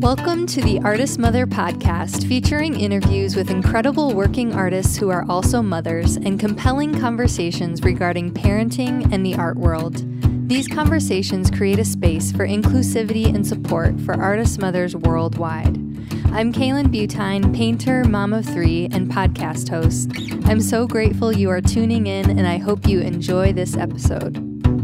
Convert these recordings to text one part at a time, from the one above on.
Welcome to the Artist Mother podcast, featuring interviews with incredible working artists who are also mothers and compelling conversations regarding parenting and the art world. These conversations create a space for inclusivity and support for artist mothers worldwide. I'm Kaylin Butine, painter, mom of three, and podcast host. I'm so grateful you are tuning in, and I hope you enjoy this episode.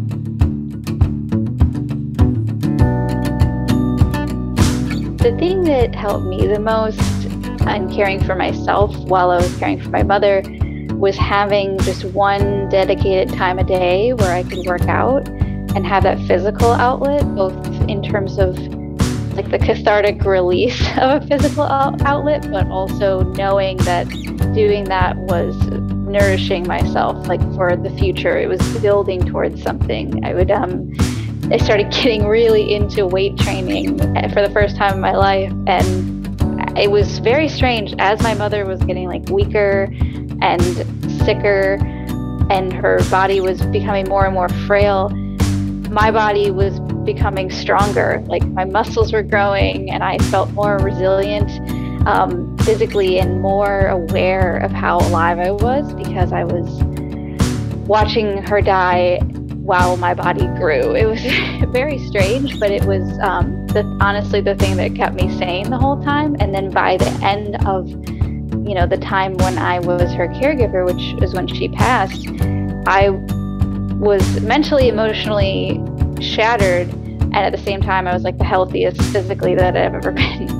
The thing that helped me the most in caring for myself while I was caring for my mother was having just one dedicated time a day where I could work out and have that physical outlet, both in terms of like the cathartic release of a physical outlet, but also knowing that doing that was nourishing myself, like for the future. It was building towards something. I started getting really into weight training for the first time in my life, and it was very strange. As my mother was getting like weaker and sicker and her body was becoming more and more frail, my body was becoming stronger. Like my muscles were growing and I felt more resilient physically and more aware of how alive I was, because I was watching her die while my body grew. It was very strange, but it was honestly the thing that kept me sane the whole time. And then by the end of, the time when I was her caregiver, which is when she passed, I was mentally, emotionally shattered. And at the same time, I was like the healthiest physically that I've ever been.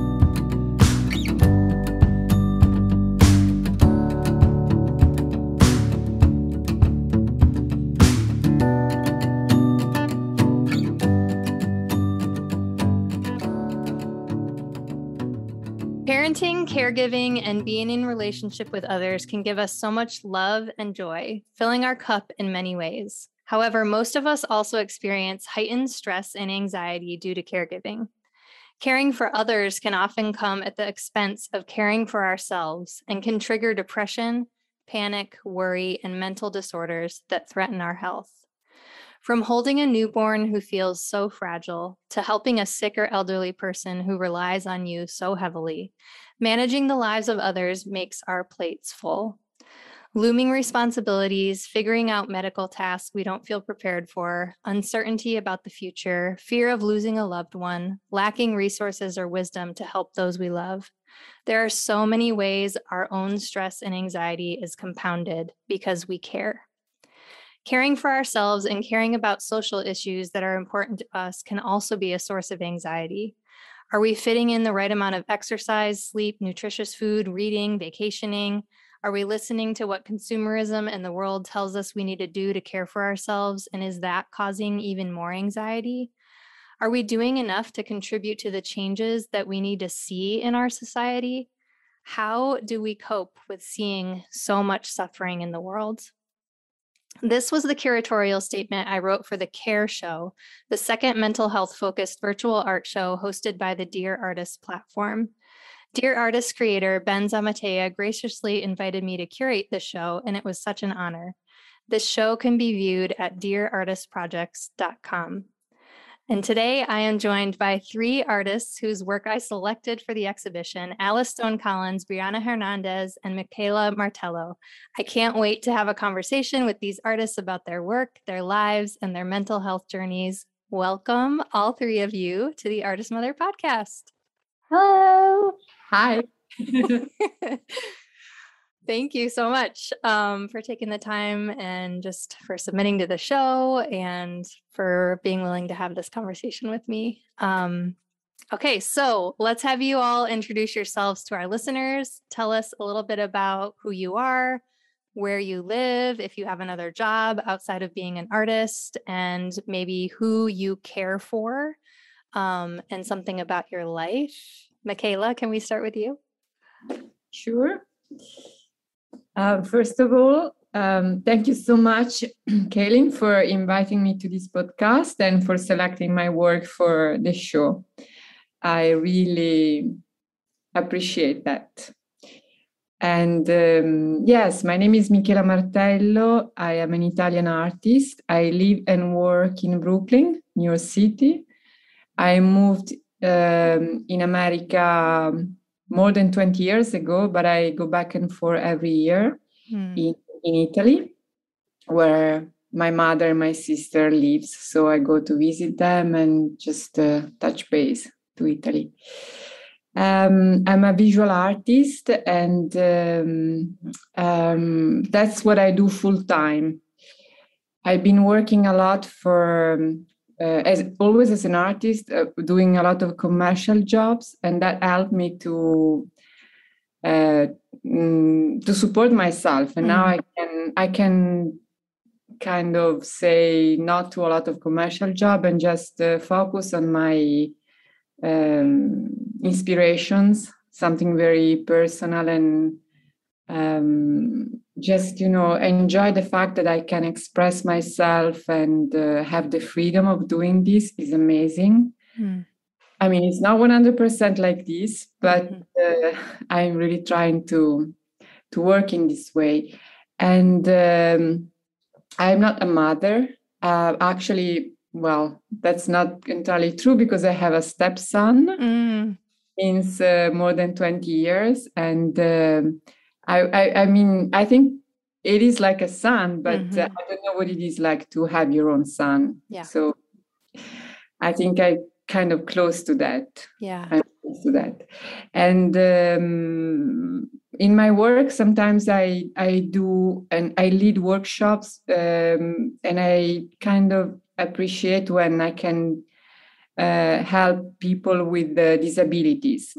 Parenting, caregiving, and being in relationship with others can give us so much love and joy, filling our cup in many ways. However, most of us also experience heightened stress and anxiety due to caregiving. Caring for others can often come at the expense of caring for ourselves and can trigger depression, panic, worry, and mental disorders that threaten our health. From holding a newborn who feels so fragile to helping a sick or elderly person who relies on you so heavily, managing the lives of others makes our plates full. Looming responsibilities, figuring out medical tasks we don't feel prepared for, uncertainty about the future, fear of losing a loved one, lacking resources or wisdom to help those we love. There are so many ways our own stress and anxiety is compounded because we care. Caring for ourselves and caring about social issues that are important to us can also be a source of anxiety. Are we fitting in the right amount of exercise, sleep, nutritious food, reading, vacationing? Are we listening to what consumerism and the world tells us we need to do to care for ourselves? And is that causing even more anxiety? Are we doing enough to contribute to the changes that we need to see in our society? How do we cope with seeing so much suffering in the world? This was the curatorial statement I wrote for the CARE Show, the second mental health-focused virtual art show hosted by the Dear Artists platform. Dear Artists creator Ben Zamatea graciously invited me to curate the show, and it was such an honor. This show can be viewed at dearartistprojects.com. And today I am joined by three artists whose work I selected for the exhibition: Alice Stone Collins, Brianna Hernandez, and Michaela Martello. I can't wait to have a conversation with these artists about their work, their lives, and their mental health journeys. Welcome, all three of you, to the Artist Mother podcast. Hello. Hi. Thank you so much for taking the time and just for submitting to the show and for being willing to have this conversation with me. Okay, so let's have you all introduce yourselves to our listeners. Tell us a little bit about who you are, where you live, if you have another job outside of being an artist, and maybe who you care for, and something about your life. Michaela, can we start with you? Sure. First of all, thank you so much, Kaylin, for inviting me to this podcast and for selecting my work for the show. I really appreciate that. And yes, my name is Michaela Martello. I am an Italian artist. I live and work in Brooklyn, New York City. I moved in America more than 20 years ago, but I go back and forth every year in Italy, where my mother and my sister lives. So I go to visit them and just touch base to Italy. I'm a visual artist, and that's what I do full time. I've been working a lot as always as an artist, doing a lot of commercial jobs, and that helped me to support myself. And now I can kind of say not to a lot of commercial job and just focus on my inspirations, something very personal, and just enjoy the fact that I can express myself and have the freedom of doing this is amazing. I mean, it's not 100% like this, but I'm really trying to work in this way. And I'm not a mother. Actually, well, that's not entirely true because I have a stepson since more than 20 years. And I mean, I think it is like a son, but I don't know what it is like to have your own son. Yeah. So I think I kind of close to that. Yeah. I'm close to that. And in my work, sometimes I do and I lead workshops, and I kind of appreciate when I can help people with disabilities.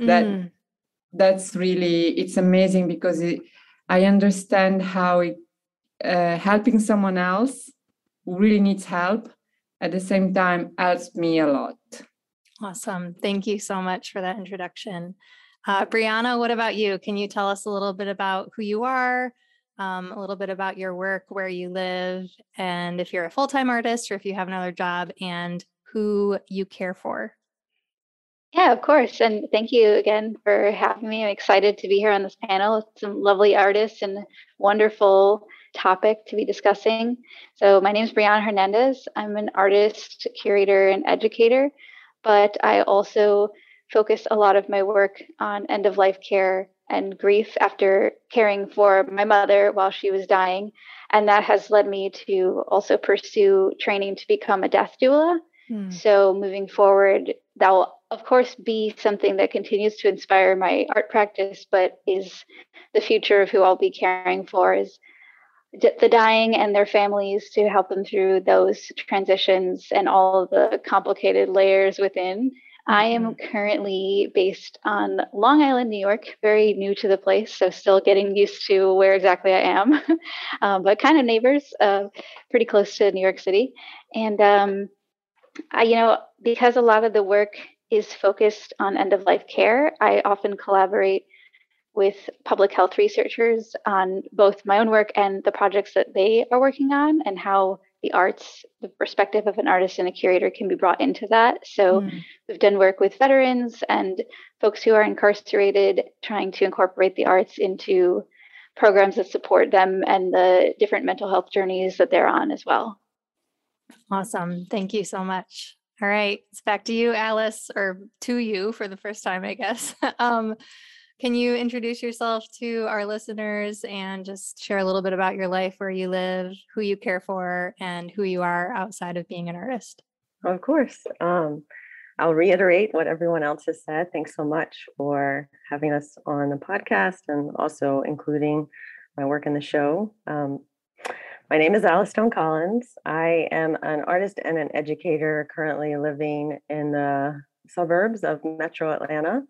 That's really, it's amazing because I understand how helping someone else who really needs help at the same time helps me a lot. Awesome. Thank you so much for that introduction. Brianna, what about you? Can you tell us a little bit about who you are, a little bit about your work, where you live, and if you're a full-time artist or if you have another job, and who you care for? Yeah, of course. And thank you again for having me. I'm excited to be here on this panel with some lovely artists and wonderful topic to be discussing. So my name is Brianna Hernandez. I'm an artist, curator, and educator, but I also focus a lot of my work on end-of-life care and grief after caring for my mother while she was dying. And that has led me to also pursue training to become a death doula. So moving forward, that will, of course, be something that continues to inspire my art practice, but is the future of who I'll be caring for is the dying and their families, to help them through those transitions and all of the complicated layers within. I am currently based on Long Island, New York, very new to the place, so still getting used to where exactly I am, but kind of neighbors, pretty close to New York City. And because a lot of the work is focused on end-of-life care, I often collaborate with public health researchers on both my own work and the projects that they are working on, and how the arts, the perspective of an artist and a curator, can be brought into that. So we've done work with veterans and folks who are incarcerated, trying to incorporate the arts into programs that support them and the different mental health journeys that they're on as well. Awesome. Thank you so much. All right. It's back to you, Alice, or to you for the first time, I guess. Can you introduce yourself to our listeners and just share a little bit about your life, where you live, who you care for, and who you are outside of being an artist? Of course. I'll reiterate what everyone else has said. Thanks so much for having us on the podcast and also including my work in the show. My name is Alice Stone Collins. I am an artist and an educator currently living in the suburbs of Metro Atlanta.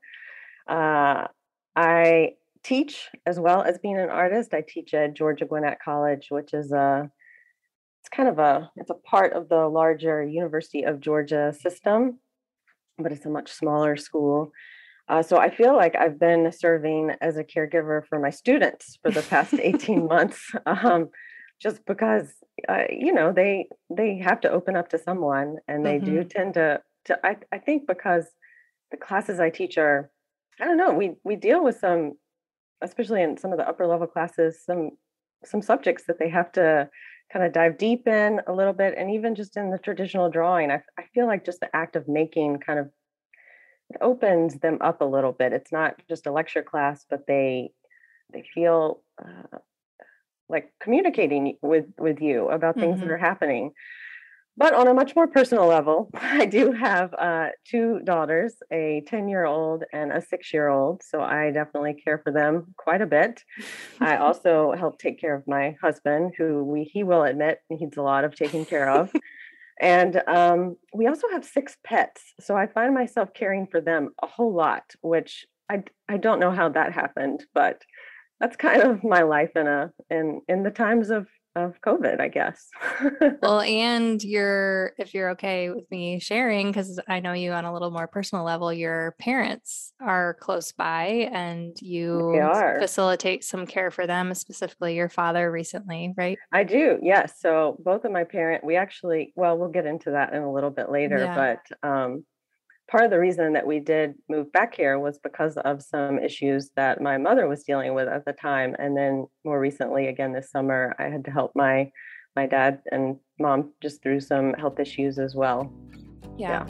I teach as well as being an artist. I teach at Georgia Gwinnett College, which is it's a part of the larger University of Georgia system, but it's a much smaller school. So I feel like I've been serving as a caregiver for my students for the past 18 months. Just because, they have to open up to someone, and they do tend to I think because the classes I teach are, I don't know, we deal with some, especially in some of the upper level classes, some subjects that they have to kind of dive deep in a little bit. And even just in the traditional drawing, I feel like just the act of making kind of opens them up a little bit. It's not just a lecture class, but they feel like communicating with you about things that are happening. But on a much more personal level, I do have 2 daughters, a 10-year-old and a 6-year-old. So I definitely care for them quite a bit. I also help take care of my husband, who he will admit needs a lot of taking care of. And we also have 6 pets. So I find myself caring for them a whole lot, which I don't know how that happened, but that's kind of my life in the times of COVID, I guess. Well, and if you're okay with me sharing, because I know you on a little more personal level, your parents are close by and They you are. facilitate some care for them, specifically your father recently, right? I do, yes. So both of my parents, we actually, well, we'll get into that in a little bit later, Yeah. but part of the reason that we did move back here was because of some issues that my mother was dealing with at the time. And then more recently, again this summer, I had to help my dad and mom just through some health issues as well. Yeah.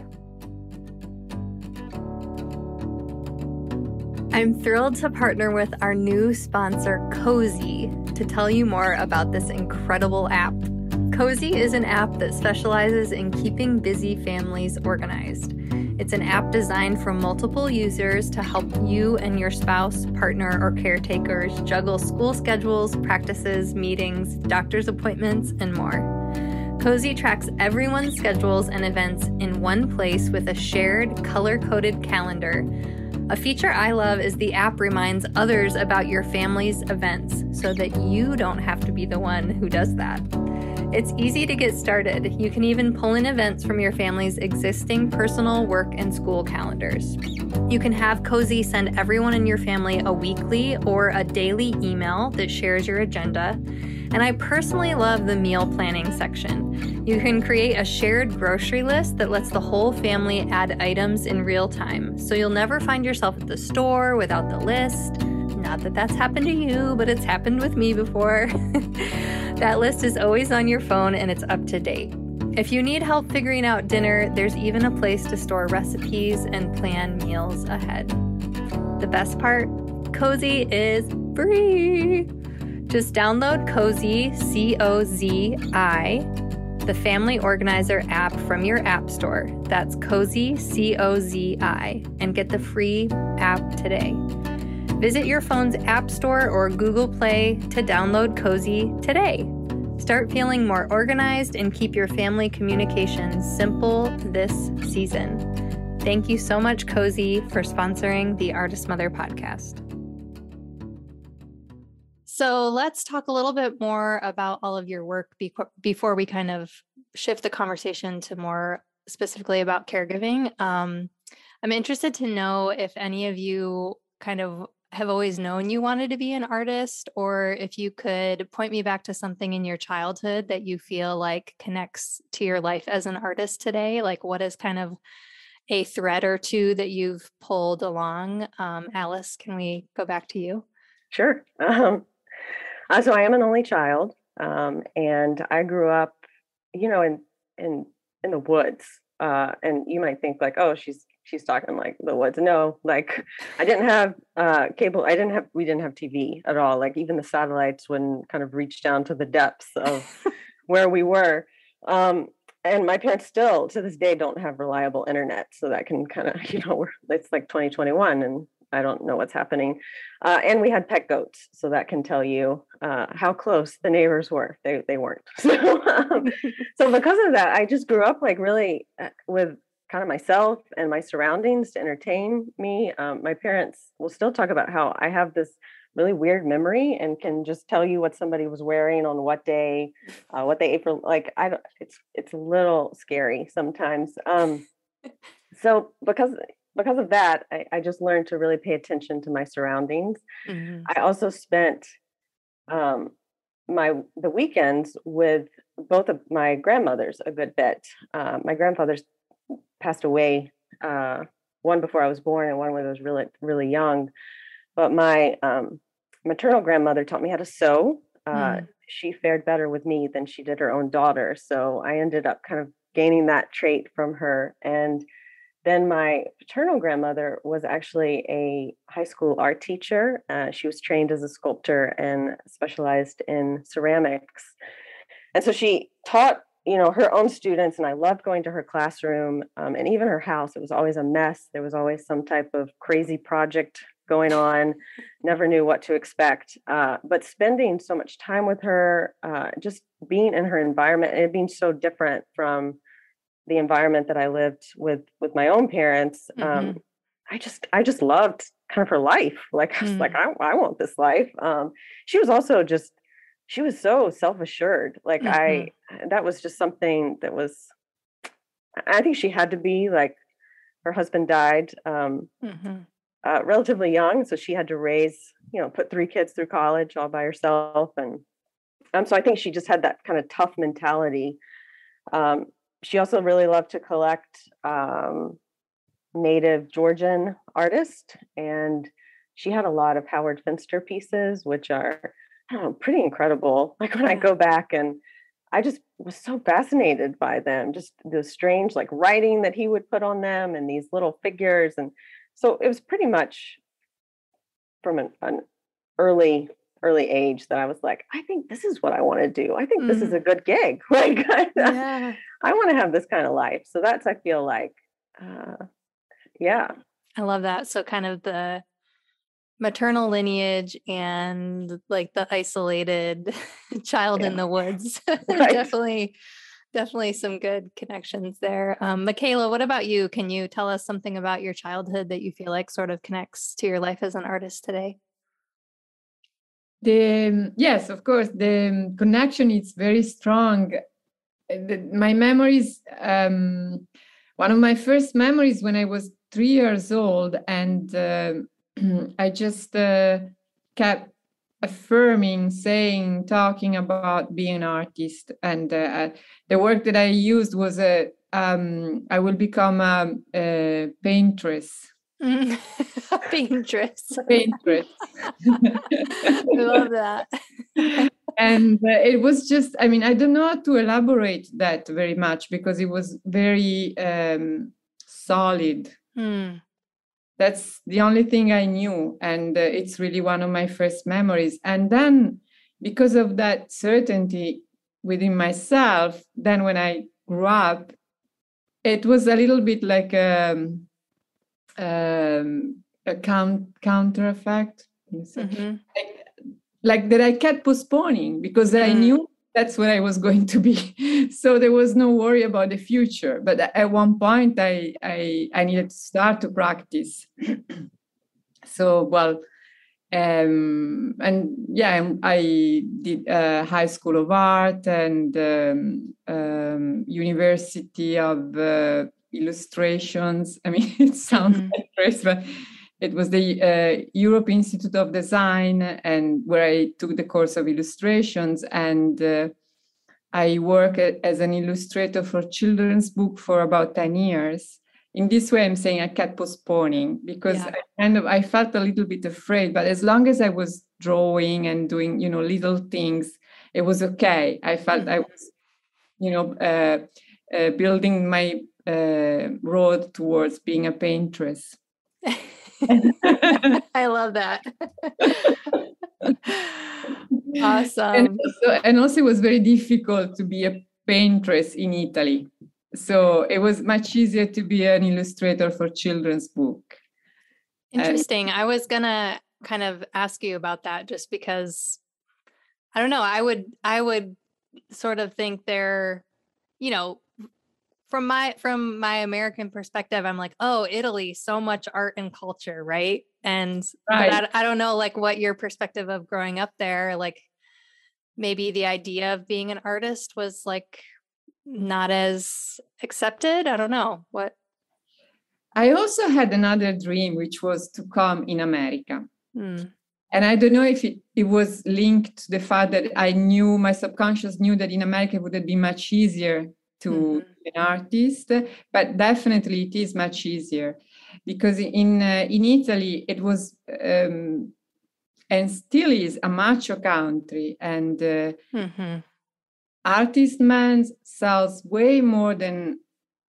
I'm thrilled to partner with our new sponsor, Cozy, to tell you more about this incredible app. Cozy is an app that specializes in keeping busy families organized. It's an app designed for multiple users to help you and your spouse, partner, or caretakers juggle school schedules, practices, meetings, doctor's appointments, and more. Cozy tracks everyone's schedules and events in one place with a shared, color-coded calendar. A feature I love is the app reminds others about your family's events so that you don't have to be the one who does that. It's easy to get started. You can even pull in events from your family's existing personal, work, and school calendars. You can have Cozy send everyone in your family a weekly or a daily email that shares your agenda. And I personally love the meal planning section. You can create a shared grocery list that lets the whole family add items in real time. So you'll never find yourself at the store without the list. Not that that's happened to you, but it's happened with me before. That list is always on your phone and it's up to date. If you need help figuring out dinner, there's even a place to store recipes and plan meals ahead. The best part? Cozy is free. Just download Cozy, C-O-Z-I, the Family Organizer app from your app store. That's Cozy, C-O-Z-I, and get the free app today. Visit your phone's App Store or Google Play to download Cozy today. Start feeling more organized and keep your family communications simple this season. Thank you so much, Cozy, for sponsoring the Artist Mother podcast. So let's talk a little bit more about all of your work before we kind of shift the conversation to more specifically about caregiving. I'm interested to know if any of you kind of have always known you wanted to be an artist, or if you could point me back to something in your childhood that you feel like connects to your life as an artist today. Like what is kind of a thread or two that you've pulled along? Alice, can we go back to you? Sure. So I am an only child, and I grew up, in the woods. And you might think like, oh, she's talking like the woods. No, like I didn't have cable. We didn't have TV at all. Like even the satellites wouldn't kind of reach down to the depths of where we were. And my parents still to this day don't have reliable internet. So that can kind of, it's like 2021 and I don't know what's happening. And we had pet goats. So that can tell you how close the neighbors were. They weren't. So because of that, I just grew up like really with kind of myself and my surroundings to entertain me. My parents will still talk about how I have this really weird memory and can just tell you what somebody was wearing on what day, what they ate for, like, it's a little scary sometimes. So because of that, I just learned to really pay attention to my surroundings. Mm-hmm. I also spent the weekends with both of my grandmothers a good bit. My grandfathers passed away, one before I was born and one when I was really, really young. But my maternal grandmother taught me how to sew. She fared better with me than she did her own daughter. So I ended up kind of gaining that trait from her. And Then my paternal grandmother was actually a high school art teacher. She was trained as a sculptor and specialized in ceramics. And so she taught, her own students, and I loved going to her classroom, and even her house. It was always a mess. There was always some type of crazy project going on. Never knew what to expect. But spending so much time with her, just being in her environment, and it being so different from the environment that I lived with my own parents. I just loved kind of her life. Like I was like, I want this life. She was also she was so self-assured. Like that was just something that was, I think she had to be. Like, her husband died relatively young. So she had to raise, put 3 kids through college all by herself. And so I think she just had that kind of tough mentality. She also really loved to collect native Georgian artists, and she had a lot of Howard Finster pieces, which are, I don't know, pretty incredible. Like, when I go back, and I just was so fascinated by them, just the strange like writing that he would put on them and these little figures. And so it was pretty much from an early age that I was like, I think this is what I want to do. I think this is a good gig. Like, I want to have this kind of life. So that's, I feel like, yeah. I love that. So kind of the maternal lineage and like the isolated child in the woods. Right. Definitely some good connections there. Michaela, what about you? Can you tell us something about your childhood that you feel like sort of connects to your life as an artist today? Yes, of course, the connection is very strong. My memories, one of my first memories when I was 3 years old, and I just kept affirming, saying, talking about being an artist. And the work that I used was I will become a paintress. Paintress. I love that. And it was just, I mean, I don't know how to elaborate that very much, because it was very solid. That's the only thing I knew. And it's really one of my first memories. And then, because of that certainty within myself, then when I grew up, it was a little bit like a counter effect. Like that I kept postponing, because I knew that's what I was going to be. So there was no worry about the future. But at one point, I needed to start to practice. So, well, and yeah, I did High School of Art and University of Illustrations. I mean, it sounds like crazy, but it was the Europe Institute of Design, and where I took the course of illustrations. And I worked as an illustrator for children's book for about 10 years. In this way, I'm saying I kept postponing, because I felt a little bit afraid. But as long as I was drawing and doing, little things, it was okay. I felt I was, building my road towards being a paintress. I love that. Awesome. And also it was very difficult to be a paintress in Italy. So it was much easier to be an illustrator for children's book. Interesting. I was gonna kind of ask you about that, just because I don't know, I would sort of think they're, from my American perspective, I'm like, oh, Italy, so much art and culture, right? And but I don't know, like, what your perspective of growing up there, like maybe the idea of being an artist was like not as accepted. I don't know what. I also had another dream, which was to come in America. And I don't know if it was linked to the fact that my subconscious knew that in America it would have been much easier to be an artist, but definitely it is much easier, because in Italy it was and still is a macho country, and artist man sells way more than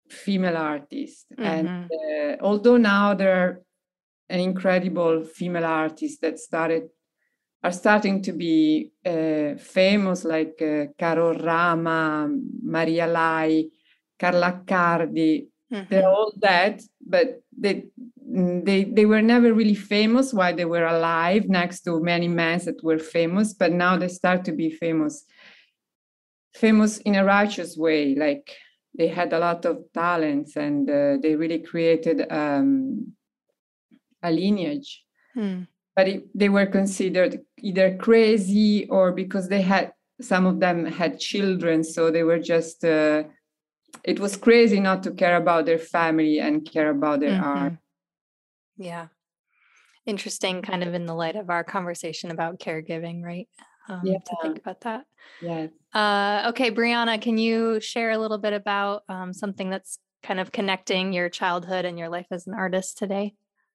female artists. Mm-hmm. And although now there are an incredible female artists that are starting to be famous, like Caro Rama, Maria Lai, Carla Accardi. Mm-hmm. They're all dead, but they were never really famous while they were alive, next to many men that were famous. But now they start to be famous in a righteous way. Like they had a lot of talents, and they really created a lineage. But they were considered either crazy or because some of them had children, so they were just it was crazy not to care about their family and care about their art. Yeah. Interesting, kind of in the light of our conversation about caregiving, right? To think about that. Yes. Okay, Brianna, can you share a little bit about something that's kind of connecting your childhood and your life as an artist today?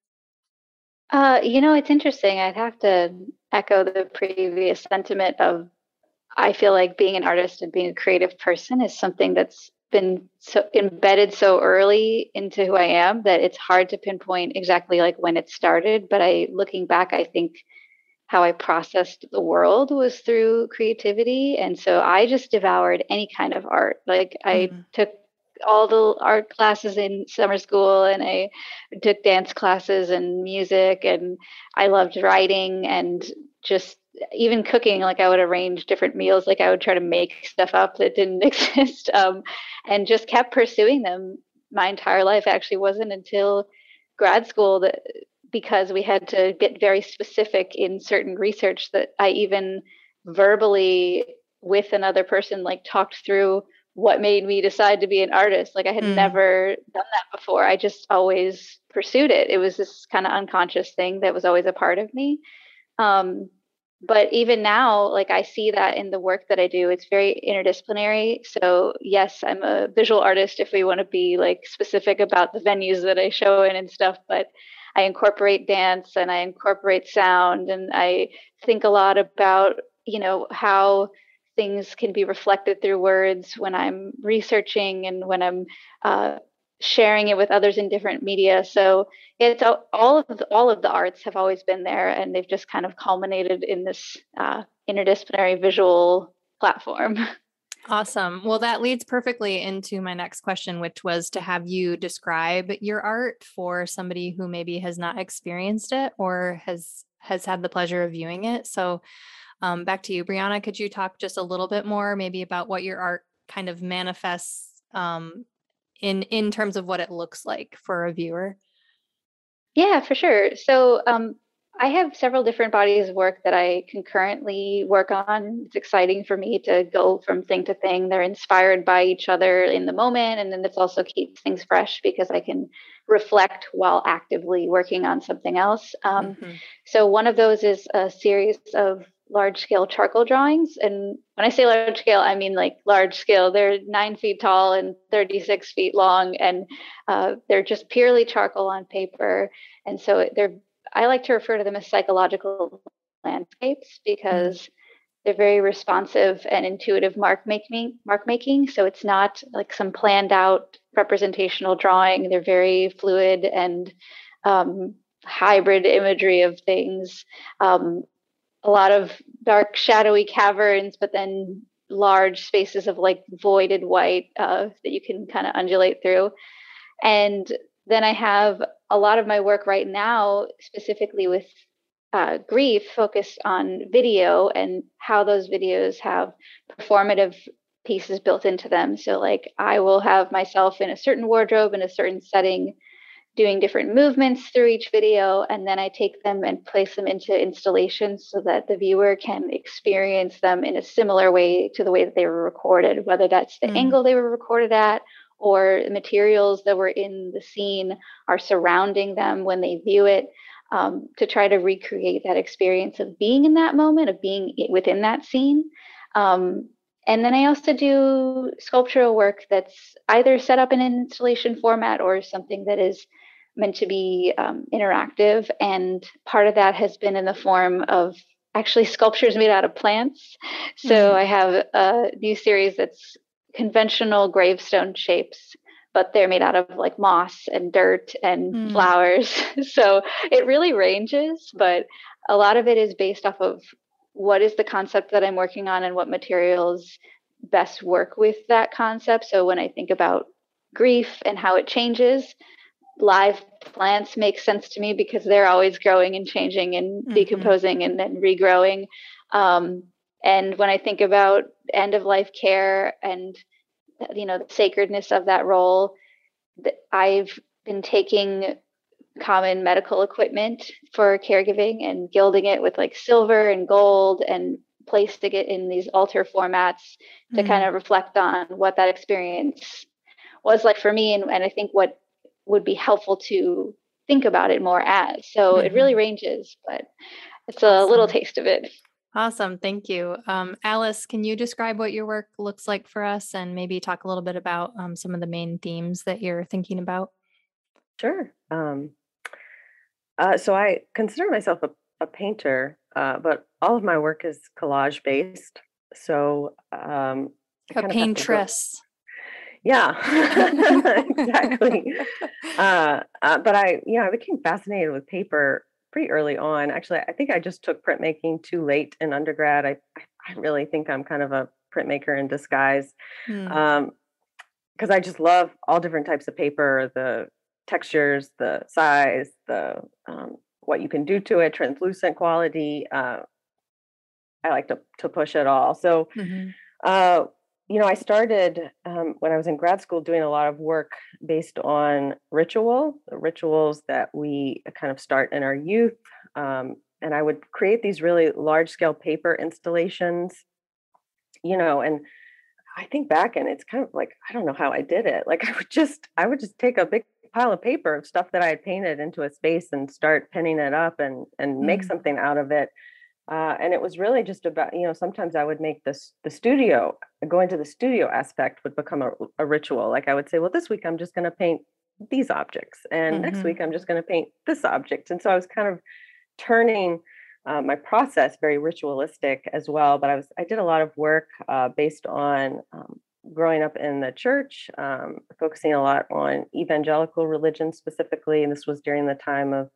It's interesting. I'd have to echo the previous sentiment of, I feel like being an artist and being a creative person is something that's been so embedded so early into who I am that it's hard to pinpoint exactly like when it started. But looking back, I think how I processed the world was through creativity. And so I just devoured any kind of art. Like I took all the art classes in summer school, and I took dance classes and music, and I loved writing and just even cooking. Like I would arrange different meals, like I would try to make stuff up that didn't exist, and just kept pursuing them my entire life. Actually, wasn't until grad school that, because we had to get very specific in certain research, that I even verbally with another person like talked through what made me decide to be an artist. Like I had never done that before. I just always pursued it. It was this kind of unconscious thing that was always a part of me. But even now, like I see that in the work that I do, it's very interdisciplinary. So yes, I'm a visual artist if we want to be like specific about the venues that I show in and stuff, but I incorporate dance and I incorporate sound, and I think a lot about, how things can be reflected through words when I'm researching and when I'm sharing it with others in different media. So it's all of the arts have always been there, and they've just kind of culminated in this interdisciplinary visual platform. Awesome. Well, that leads perfectly into my next question, which was to have you describe your art for somebody who maybe has not experienced it or has had the pleasure of viewing it. So back to you, Brianna. Could you talk just a little bit more maybe about what your art kind of manifests in terms of what it looks like for a viewer? Yeah, for sure. So I have several different bodies of work that I concurrently work on. It's exciting for me to go from thing to thing. They're inspired by each other in the moment. And then this also keeps things fresh because I can reflect while actively working on something else. So one of those is a series of large-scale charcoal drawings. And when I say large scale, I mean like large scale. They're 9 feet tall and 36 feet long, and they're just purely charcoal on paper. And so I like to refer to them as psychological landscapes because they're very responsive and intuitive mark making. So it's not like some planned out representational drawing. They're very fluid and hybrid imagery of things. A lot of dark, shadowy caverns, but then large spaces of like voided white that you can kind of undulate through. And then I have a lot of my work right now, specifically with grief, focused on video and how those videos have performative pieces built into them. So like I will have myself in a certain wardrobe in a certain setting, doing different movements through each video, and then I take them and place them into installations so that the viewer can experience them in a similar way to the way that they were recorded, whether that's the angle they were recorded at or the materials that were in the scene are surrounding them when they view it, to try to recreate that experience of being in that moment, of being within that scene. And then I also do sculptural work that's either set up in an installation format or something that is meant to be interactive. And part of that has been in the form of actually sculptures made out of plants. So I have a new series that's conventional gravestone shapes but they're made out of like moss and dirt and flowers. So it really ranges, but a lot of it is based off of what is the concept that I'm working on and what materials best work with that concept. So when I think about grief and how it changes, live plants make sense to me because they're always growing and changing and decomposing and then regrowing. And when I think about end of life care and, you know, the sacredness of that role, I've been taking common medical equipment for caregiving and gilding it with like silver and gold and placing it in these altar formats to kind of reflect on what that experience was like for me. And I think what would be helpful to think about it more as. So it really ranges, but it's a little taste of it. Awesome. Thank you. Alice, can you describe what your work looks like for us and maybe talk a little bit about some of the main themes that you're thinking about? Sure. So I consider myself a painter, but all of my work is collage based. So a paintress. Yeah, exactly. But I became fascinated with paper pretty early on. Actually, I think I just took printmaking too late in undergrad. I really think I'm kind of a printmaker in disguise, because I just love all different types of paper, the textures, the size, the what you can do to it, translucent quality. I like to push it all. So, I started when I was in grad school doing a lot of work based on the rituals that we kind of start in our youth. And I would create these really large scale paper installations, and I think back and it's kind of like, I don't know how I did it. Like I would just take a big pile of paper of stuff that I had painted into a space and start pinning it up and make something out of it. And it was really just about, sometimes I would make the studio, going to the studio aspect would become a ritual. Like I would say, well, this week I'm just going to paint these objects. And next week I'm just going to paint this object. And so I was kind of turning my process very ritualistic as well. But I did a lot of work based on growing up in the church, focusing a lot on evangelical religion specifically. And this was during the time of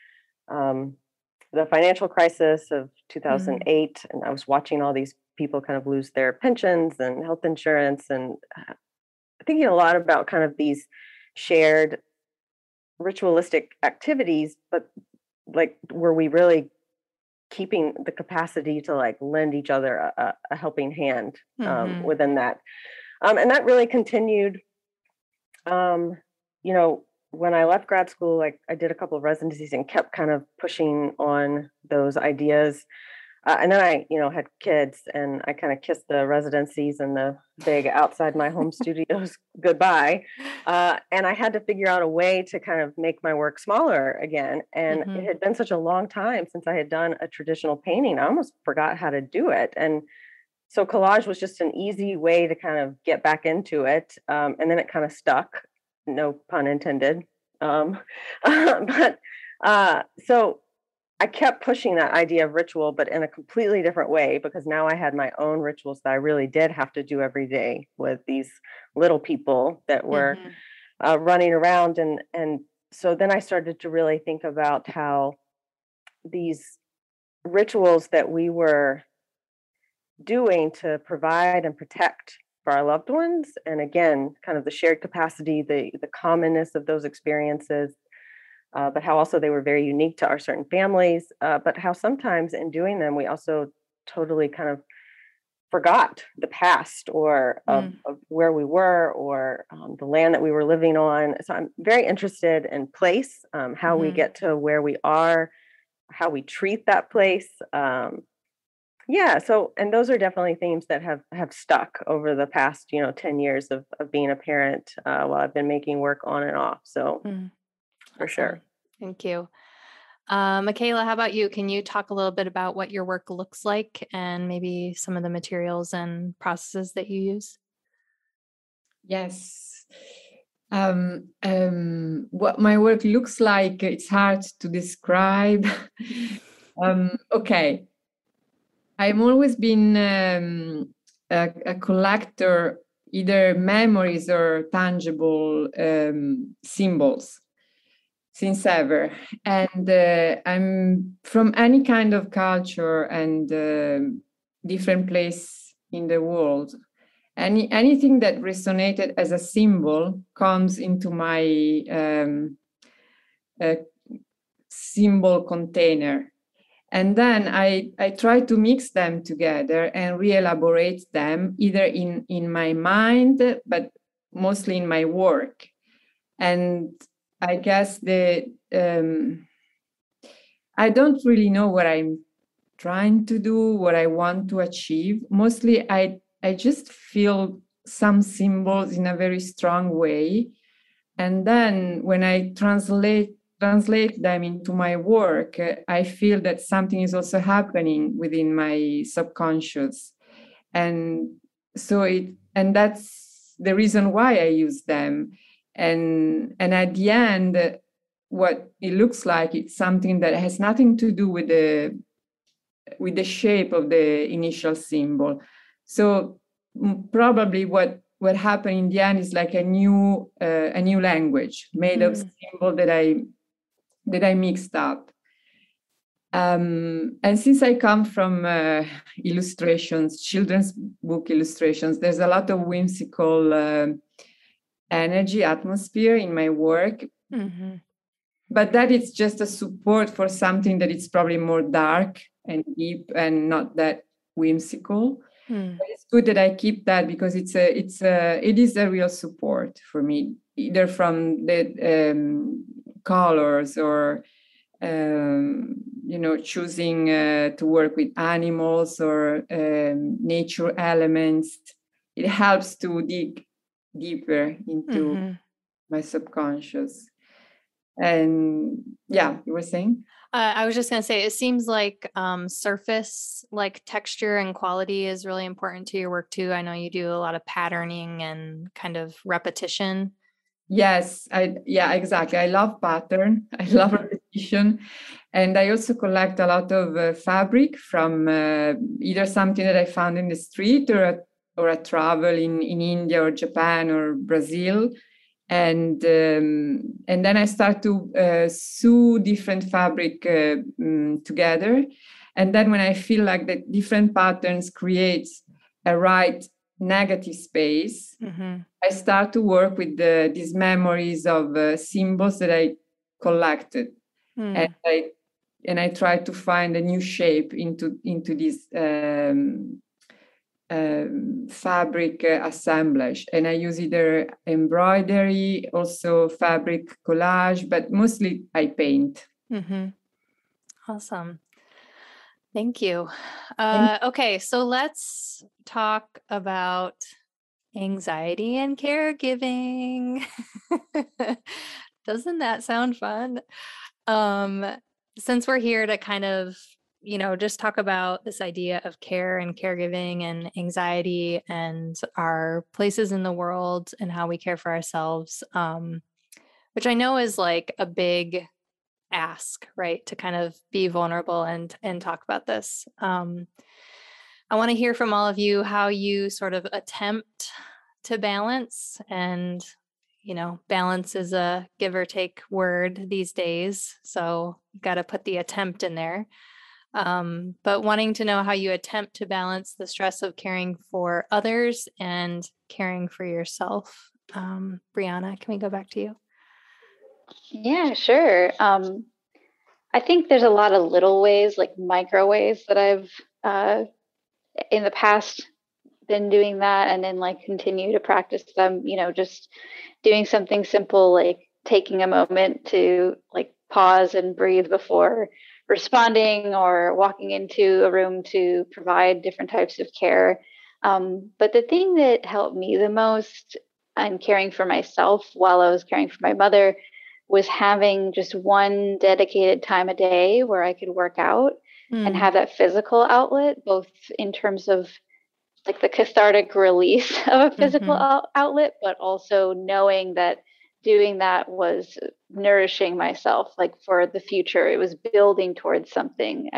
the financial crisis of 2008. And I was watching all these people kind of lose their pensions and health insurance, and thinking a lot about kind of these shared ritualistic activities, but like, were we really keeping the capacity to like lend each other a helping hand within that? And that really continued, when I left grad school. Like I did a couple of residencies and kept kind of pushing on those ideas. And then I, had kids, and I kind of kissed the residencies and the big outside my home studios goodbye. And I had to figure out a way to kind of make my work smaller again. And it had been such a long time since I had done a traditional painting. I almost forgot how to do it. And so collage was just an easy way to kind of get back into it. And then it kind of stuck, no pun intended. So I kept pushing that idea of ritual, but in a completely different way, because now I had my own rituals that I really did have to do every day with these little people that were running around. And so then I started to really think about how these rituals that we were doing to provide and protect for our loved ones, and again, kind of the shared capacity, the commonness of those experiences, but how also they were very unique to our certain families, but how sometimes in doing them, we also totally kind of forgot the past or of where we were, or the land that we were living on. So I'm very interested in place, how we get to where we are, how we treat that place. So, and those are definitely themes that have stuck over the past, 10 years of being a parent, while I've been making work on and off. So for sure. Thank you. Michaela, how about you? Can you talk a little bit about what your work looks like and maybe some of the materials and processes that you use? Yes. What my work looks like, it's hard to describe. Okay. I've always been a collector either memories or tangible symbols since ever. And I'm from any kind of culture and different place in the world. Anything that resonated as a symbol comes into my symbol container. And then I try to mix them together and re-elaborate them either in my mind, but mostly in my work. And I guess I don't really know what I'm trying to do, what I want to achieve. Mostly I just feel some symbols in a very strong way. And then when I translate them into my work, I feel that something is also happening within my subconscious. And that's the reason why I use them. And at the end, what it looks like, it's something that has nothing to do with the shape of the initial symbol. So probably what happened in the end is like a new language made of symbol that I mixed up. And since I come from illustrations, children's book illustrations, there's a lot of whimsical energy, atmosphere in my work. Mm-hmm. But that is just a support for something that is probably more dark and deep and not that whimsical. But it's good that I keep that because it is a real support for me, either from the colors or choosing to work with animals or nature elements. It helps to dig deeper into my subconscious. And yeah, you were saying? I was just going to say, it seems like surface, like texture and quality is really important to your work too. I know you do a lot of patterning and kind of repetition. Yes, exactly. I love pattern. I love repetition. And I also collect a lot of fabric from either something that I found in the street or a travel in India or Japan or Brazil. And then I start to sew different fabric together. And then when I feel like the different patterns creates a right negative space, I start to work with these memories of symbols that I collected. And I try to find a new shape into this fabric assemblage, and I use either embroidery, also fabric collage, but mostly I paint. Awesome. Thank you. Okay, so let's talk about anxiety and caregiving. Doesn't that sound fun? Since we're here to kind of just talk about this idea of care and caregiving and anxiety and our places in the world and how we care for ourselves, which I know is like a big ask, right? To kind of be vulnerable and talk about this. I want to hear from all of you how you sort of attempt to balance, and balance is a give or take word these days. So you got to put the attempt in there. But wanting to know how you attempt to balance the stress of caring for others and caring for yourself. Brianna, can we go back to you? Yeah, sure. I think there's a lot of little ways, like micro ways that I've in the past been doing that, and then like continue to practice them, just doing something simple like taking a moment to like pause and breathe before responding or walking into a room to provide different types of care. But the thing that helped me the most in caring for myself while I was caring for my mother was having just one dedicated time a day where I could work out and have that physical outlet, both in terms of like the cathartic release of a physical outlet, but also knowing that doing that was nourishing myself, like for the future. It was building towards something.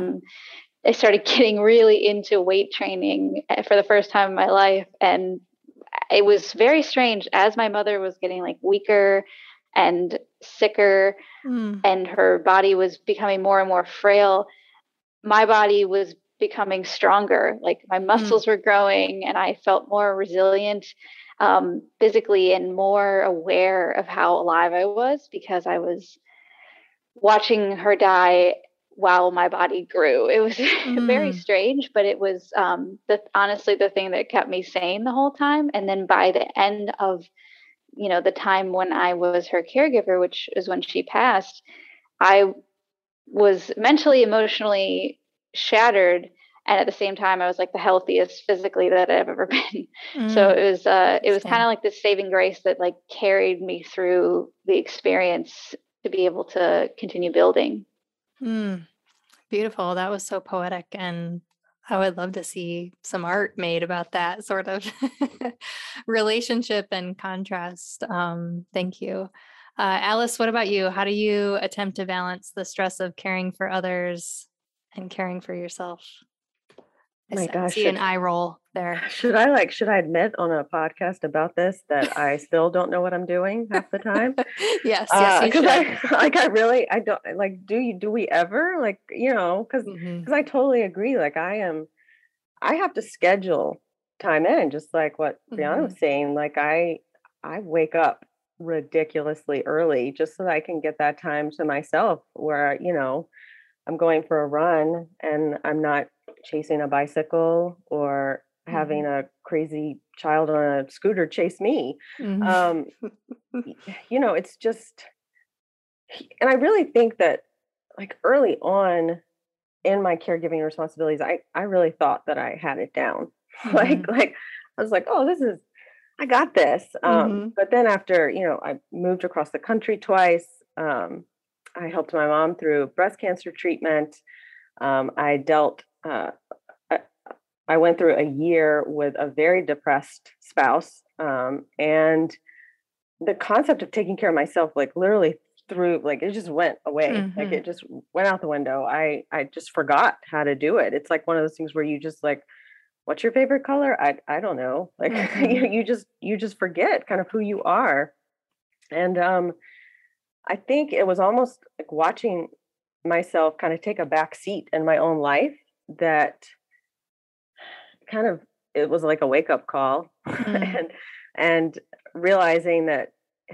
I started getting really into weight training for the first time in my life. And it was very strange as my mother was getting like weaker and sicker and her body was becoming more and more frail. My body was becoming stronger, like my muscles were growing and I felt more resilient physically and more aware of how alive I was because I was watching her die while my body grew. It was very strange, but it was honestly the thing that kept me sane the whole time. And then by the end of, the time when I was her caregiver, which is when she passed, I was mentally, emotionally shattered. And at the same time, I was like the healthiest physically that I've ever been. So it was kind of like this saving grace that like carried me through the experience to be able to continue building. Beautiful. That was so poetic. And I would love to see some art made about that sort of relationship and contrast. Thank you. Alice, what about you? How do you attempt to balance the stress of caring for others and caring for yourself? My gosh, see an eye roll there. Should I admit on a podcast about this that I still don't know what I'm doing half the time? Yes, you should. I don't like. Do we ever like because I totally agree. Like I have to schedule time in, just like what Brianna was saying. Like I wake up ridiculously early just so that I can get that time to myself where I'm going for a run and I'm not chasing a bicycle or having a crazy child on a scooter chase me. It's just, and I really think that like early on in my caregiving responsibilities, I really thought that I had it down. Like I was like, oh, I got this. But then after, I moved across the country twice. I helped my mom through breast cancer treatment. I went through a year with a very depressed spouse. And the concept of taking care of myself, like literally it just went away. Like it just went out the window. I just forgot how to do it. It's like one of those things where you just like, what's your favorite color? I don't know. Like you just forget kind of who you are. And I think it was almost like watching myself kind of take a back seat in my own life that kind of, it was like a wake up call and realizing that,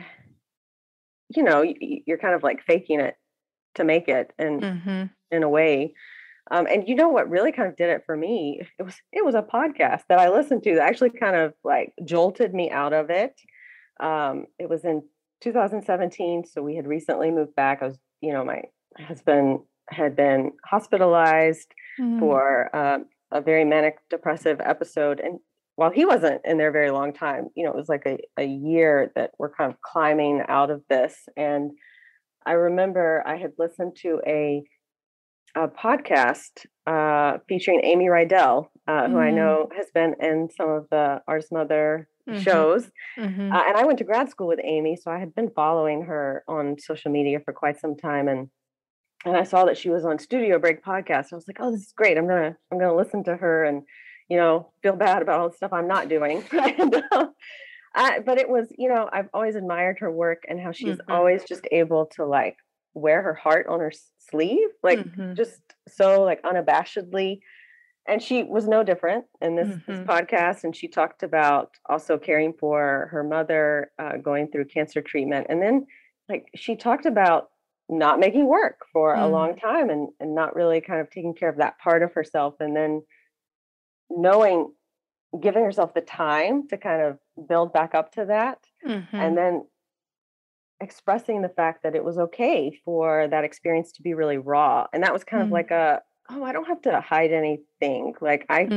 you're kind of like faking it to make it and in a way. And what really kind of did it for me, it was a podcast that I listened to that actually kind of like jolted me out of it. It was in 2017. So we had recently moved back. My husband had been hospitalized for a very manic depressive episode. And while he wasn't in there a very long time, it was like a year that we're kind of climbing out of this. And I remember I had listened to a podcast featuring Amy Rydell, who I know has been in some of the Artist Mother shows. And I went to grad school with Amy, so I had been following her on social media for quite some time. And I saw that she was on Studio Break podcast. I was like, oh, this is great. I'm gonna listen to her and feel bad about all the stuff I'm not doing. But it was, I've always admired her work and how she's always just able to like wear her heart on her sleeve, like just so like unabashedly. And she was no different in this podcast. And she talked about also caring for her mother going through cancer treatment. And then like she talked about not making work for a long time and not really kind of taking care of that part of herself. And then giving herself the time to kind of build back up to that. And then expressing the fact that it was okay for that experience to be really raw. And that was kind of like I don't have to hide anything. Like I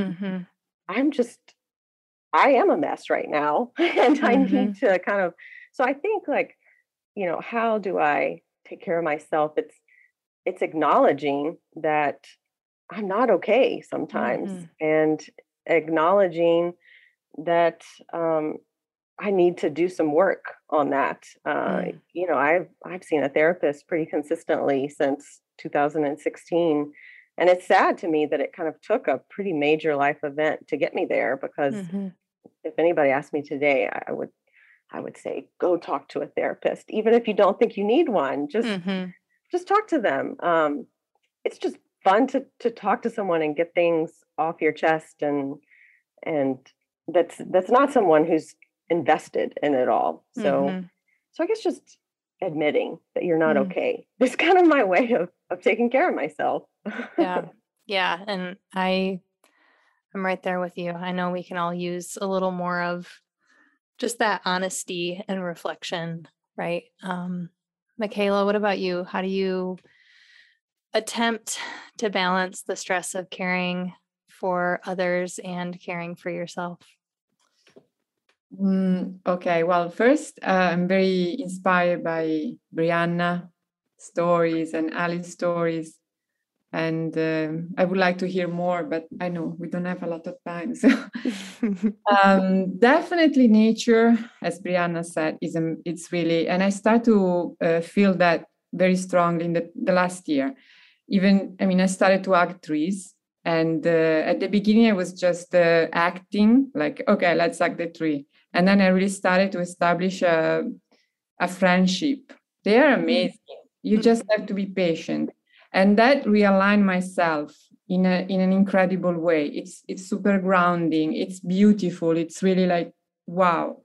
am a mess right now. And I need to kind of, so I think like, how do I take care of myself? It's acknowledging that I'm not okay sometimes and acknowledging that I need to do some work on that. I've seen a therapist pretty consistently since 2016. And it's sad to me that it kind of took a pretty major life event to get me there because if anybody asked me today, I would say, go talk to a therapist, even if you don't think you need one. Just talk to them. It's just fun to talk to someone and get things off your chest, and that's not someone who's invested in it all. So I guess just admitting that you're not okay. It's kind of my way of taking care of myself. Yeah. And I'm right there with you. I know we can all use a little more of just that honesty and reflection, right? Michaela, what about you? How do you attempt to balance the stress of caring for others and caring for yourself? Okay, well, first, I'm very inspired by Brianna stories and Ali's stories. And I would like to hear more, but I know we don't have a lot of time. So definitely nature, as Brianna said, it's really, and I start to feel that very strongly in the last year. I started to hug trees. And at the beginning, I was just acting like, okay, let's hug the tree. And then I really started to establish a friendship. They are amazing. You just have to be patient. And that realigned myself in an incredible way. It's super grounding. It's beautiful. It's really like, wow.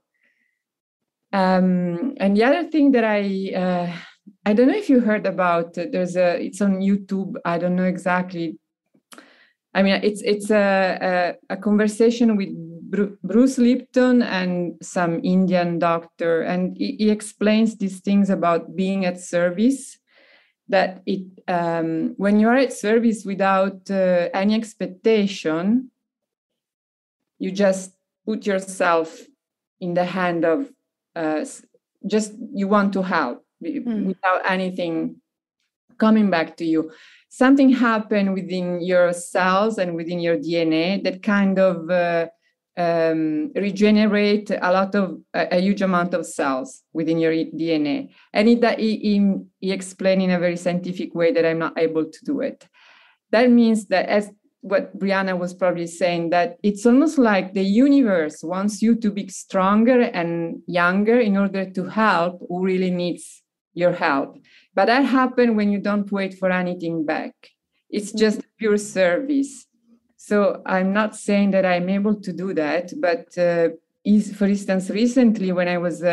And the other thing that I don't know if you heard about, it's on YouTube. I don't know exactly. I mean, it's a conversation with Bruce Lipton and some Indian doctor, and he explains these things about being at service. That when you are at service without any expectation, you just put yourself in the hand of just you want to help without anything coming back to you. Something happened within your cells and within your DNA that kind of regenerate a huge amount of cells within your DNA. And he explained in a very scientific way that I'm not able to do it. That means that, as what Brianna was probably saying, that it's almost like the universe wants you to be stronger and younger in order to help who really needs your help. But that happens when you don't wait for anything back. It's just pure service. So I'm not saying that I'm able to do that, but for instance, recently when I was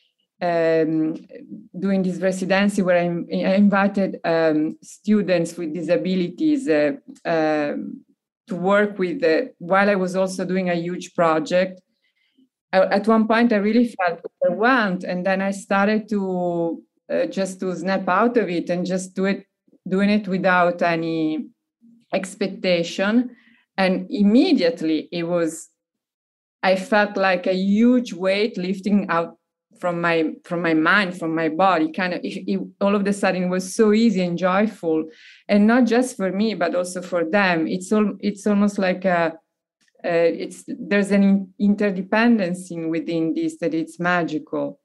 doing this residency where I invited students with disabilities to work with, while I was also doing a huge project. At one point, I really felt overwhelmed, and then I started to just to snap out of it and just doing it without any expectation. And immediately I felt like a huge weight lifting out from my mind, from my body. Kind of, all of a sudden, it was so easy and joyful, and not just for me, but also for them. It's almost like there's an interdependence within this that it's magical.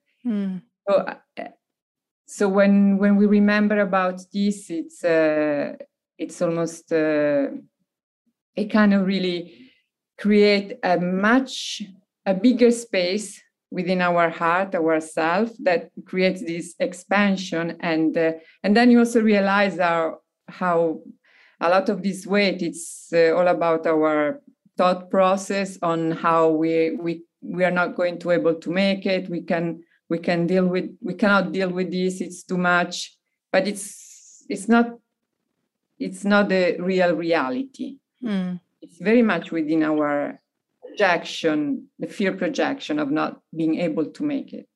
So when we remember about this, it's almost it kind of really create a bigger space within our heart, ourself, that creates this expansion, and then you also realize how a lot of this weight, it's all about our thought process on how we are not going to able to make it. We cannot deal with this. It's too much, but it's not the real reality. It's very much within our projection, the fear projection of not being able to make it.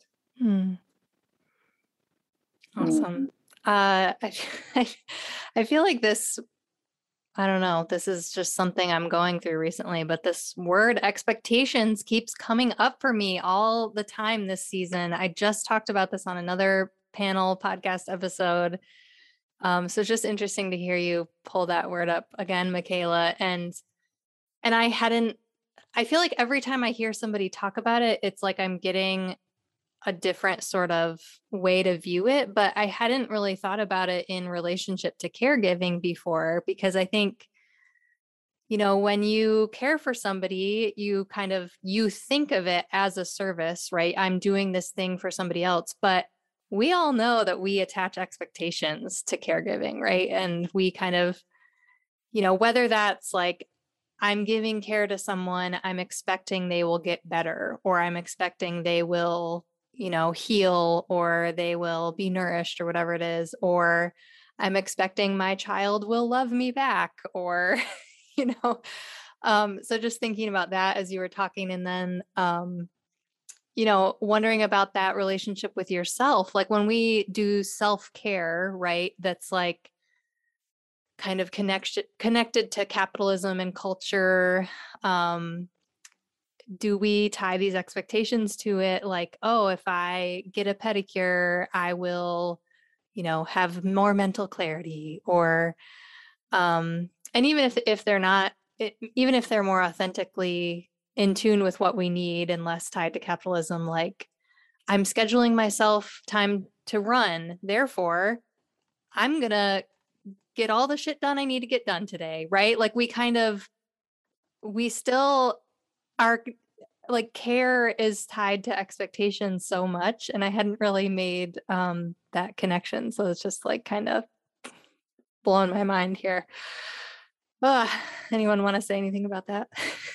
Awesome. I feel like this, I don't know, this is just something I'm going through recently, but this word expectations keeps coming up for me all the time this season. I just talked about this on another panel podcast episode. So it's just interesting to hear you pull that word up again, Michaela. And I feel like every time I hear somebody talk about it, it's like I'm getting a different sort of way to view it, but I hadn't really thought about it in relationship to caregiving before, because I think when you care for somebody, you think of it as a service, right? I'm doing this thing for somebody else, but we all know that we attach expectations to caregiving, right? And we whether that's like, I'm giving care to someone, I'm expecting they will get better, or I'm expecting they will, heal, or they will be nourished, or whatever it is, or I'm expecting my child will love me back, or, so just thinking about that as you were talking, and then, wondering about that relationship with yourself. Like when we do self-care, right? That's like kind of connected to capitalism and culture. Do we tie these expectations to it? Like, oh, if I get a pedicure, I will, have more mental clarity, or, and even if they're not, even if they're more authentically in tune with what we need and less tied to capitalism, like I'm scheduling myself time to run, therefore I'm going to get all the shit done I need to get done today, right? Like we still are, like, care is tied to expectations so much, and I hadn't really made that connection. So it's just like kind of blowing my mind here. Anyone want to say anything about that?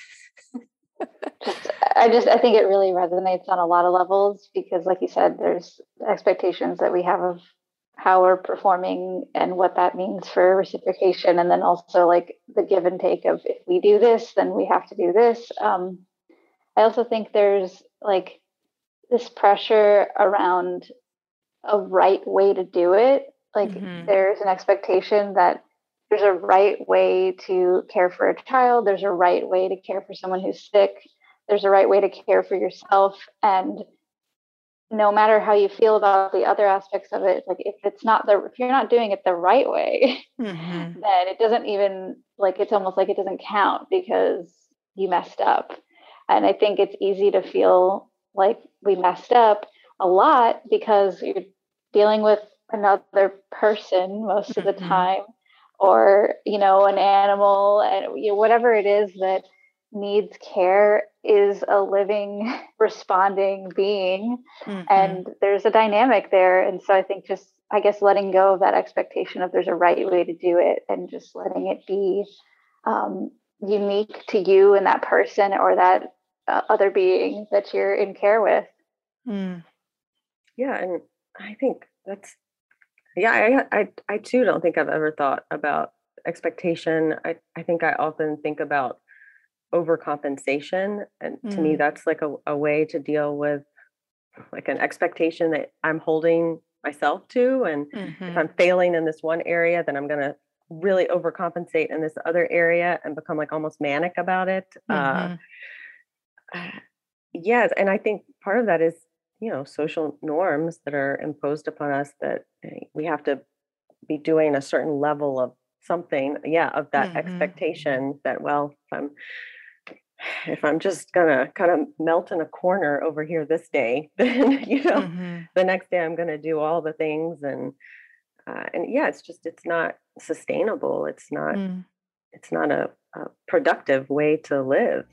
I think it really resonates on a lot of levels, because like you said, there's expectations that we have of how we're performing and what that means for reciprocation. And then also like the give and take of, if we do this, then we have to do this. I also think there's like this pressure around a right way to do it. Like there's an expectation that there's a right way to care for a child. There's a right way to care for someone who's sick. There's a right way to care for yourself. And no matter how you feel about the other aspects of it, like if you're not doing it the right way, then it doesn't even, like, it's almost like it doesn't count because you messed up. And I think it's easy to feel like we messed up a lot because you're dealing with another person most of the time, or, an animal, and whatever it is that needs care is a living, responding being. And there's a dynamic there. And so I think just, I guess, letting go of that expectation of there's a right way to do it, and just letting it be unique to you and that person, or that other being that you're in care with. Yeah. And I think that's, I too don't think I've ever thought about expectation. I think I often think about overcompensation. And to me, that's like a way to deal with like an expectation that I'm holding myself to. And if I'm failing in this one area, then I'm going to really overcompensate in this other area and become like almost manic about it. Yes. And I think part of that is, social norms that are imposed upon us, that we have to be doing a certain level of something, of that expectation that, well, if I'm just gonna kind of melt in a corner over here this day, then the next day I'm gonna do all the things, and it's not sustainable. It's not a productive way to live.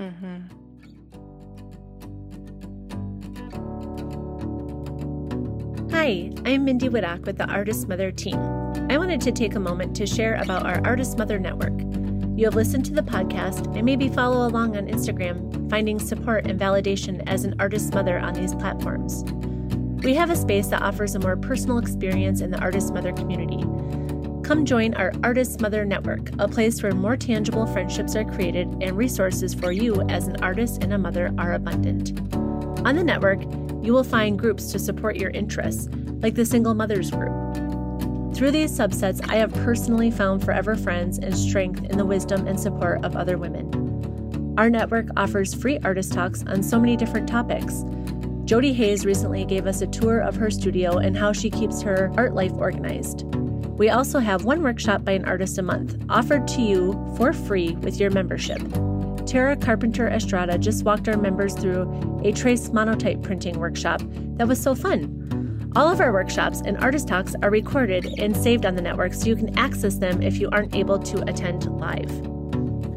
Hi, I'm Mindy Widdock with the Artist Mother team. I wanted to take a moment to share about our Artist Mother Network. You have listened to the podcast and maybe follow along on Instagram, finding support and validation as an artist mother on these platforms. We have a space that offers a more personal experience in the Artist Mother community. Come join our Artist Mother Network, a place where more tangible friendships are created and resources for you as an artist and a mother are abundant. On the network, you will find groups to support your interests, like the Single Mothers Group. Through these subsets, I have personally found forever friends and strength in the wisdom and support of other women. Our network offers free artist talks on so many different topics. Jody Hayes recently gave us a tour of her studio and how she keeps her art life organized. We also have one workshop by an artist a month, offered to you for free with your membership. Tara Carpenter Estrada just walked our members through a trace monotype printing workshop that was so fun. All of our workshops and artist talks are recorded and saved on the network so you can access them if you aren't able to attend live.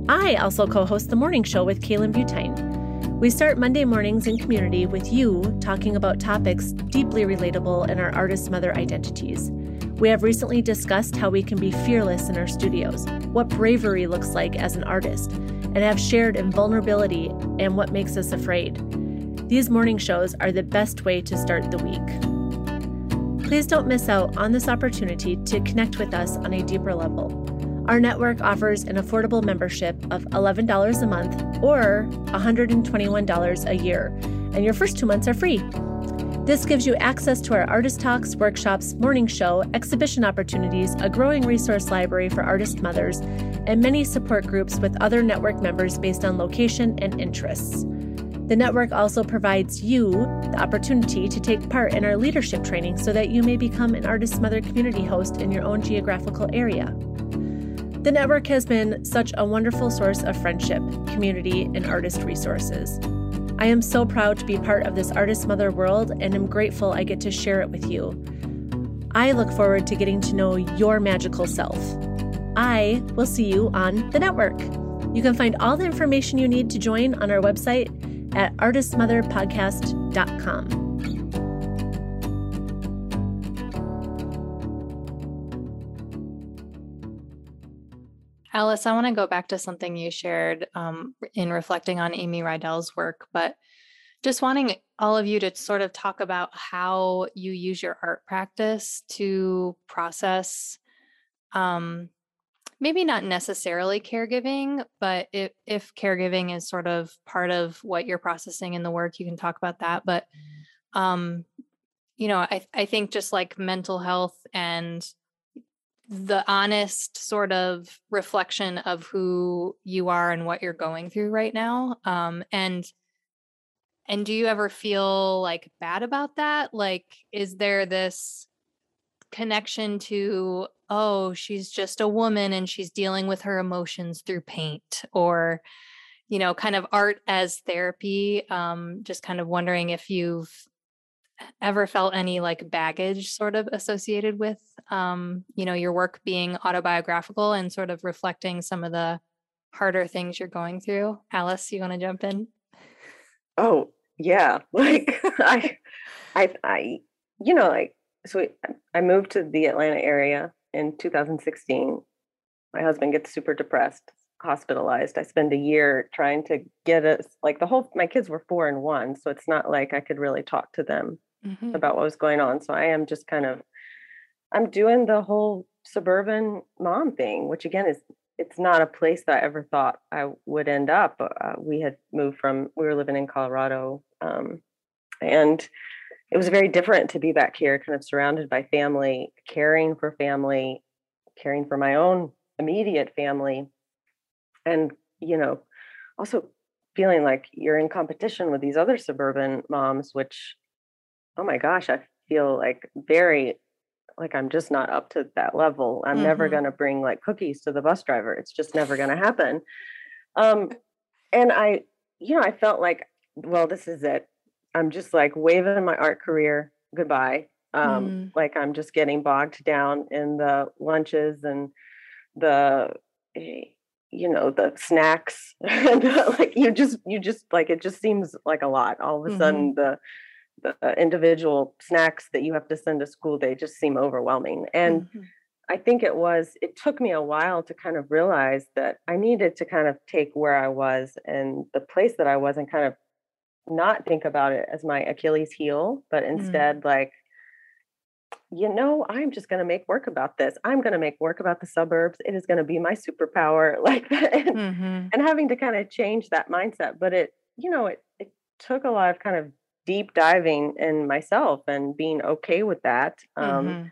I also co-host The Morning Show with Kaylin Butine. We start Monday mornings in community with you talking about topics deeply relatable in our artist mother identities. We have recently discussed how we can be fearless in our studios, what bravery looks like as an artist, and have shared in vulnerability and what makes us afraid. These morning shows are the best way to start the week. Please don't miss out on this opportunity to connect with us on a deeper level. Our network offers an affordable membership of $11 a month or $121 a year, and your first 2 months are free. This gives you access to our artist talks, workshops, morning show, exhibition opportunities, a growing resource library for artist mothers, and many support groups with other network members based on location and interests. The network also provides you the opportunity to take part in our leadership training so that you may become an artist mother community host in your own geographical area. The network has been such a wonderful source of friendship, community, and artist resources. I am so proud to be part of this artist mother world and am grateful I get to share it with you. I look forward to getting to know your magical self. I will see you on the network. You can find all the information you need to join on our website at artistmotherpodcast.com. Alice, I want to go back to something you shared in reflecting on Amy Rydell's work, but just wanting all of you to sort of talk about how you use your art practice to process, maybe not necessarily caregiving, but if caregiving is sort of part of what you're processing in the work, you can talk about that. But, I think just like mental health and the honest sort of reflection of who you are and what you're going through right now. And do you ever feel like bad about that? Like, is there this connection to, oh, she's just a woman and she's dealing with her emotions through paint, or, kind of art as therapy? Just kind of wondering if you've ever felt any like baggage sort of associated with, your work being autobiographical and sort of reflecting some of the harder things you're going through. Alice, you want to jump in? Oh, yeah. Like so I moved to the Atlanta area in 2016. My husband gets super depressed, hospitalized. I spend a year trying to get us, like my kids were 4 and 1. So it's not like I could really talk to them about what was going on. So I am just I'm doing the whole suburban mom thing, which again it's not a place that I ever thought I would end up. We were living in Colorado, and it was very different to be back here, kind of surrounded by family, caring for my own immediate family. And, also feeling like you're in competition with these other suburban moms, which, oh my gosh, I feel like I'm just not up to that level. I'm never going to bring like cookies to the bus driver. It's just never going to happen. And I felt like, well, this is it. I'm just like waving my art career goodbye. Like I'm just getting bogged down in the lunches and the snacks, and like you just like, it just seems like a lot. All of a sudden the individual snacks that you have to send to school, they just seem overwhelming. And I think it took me a while to kind of realize that I needed to kind of take where I was and the place that I was and kind of not think about it as my Achilles heel, but instead like, I'm just going to make work about this. I'm going to make work about the suburbs. It is going to be my superpower, like that. And having to kind of change that mindset. But it took a lot of kind of deep diving in myself and being okay with that. And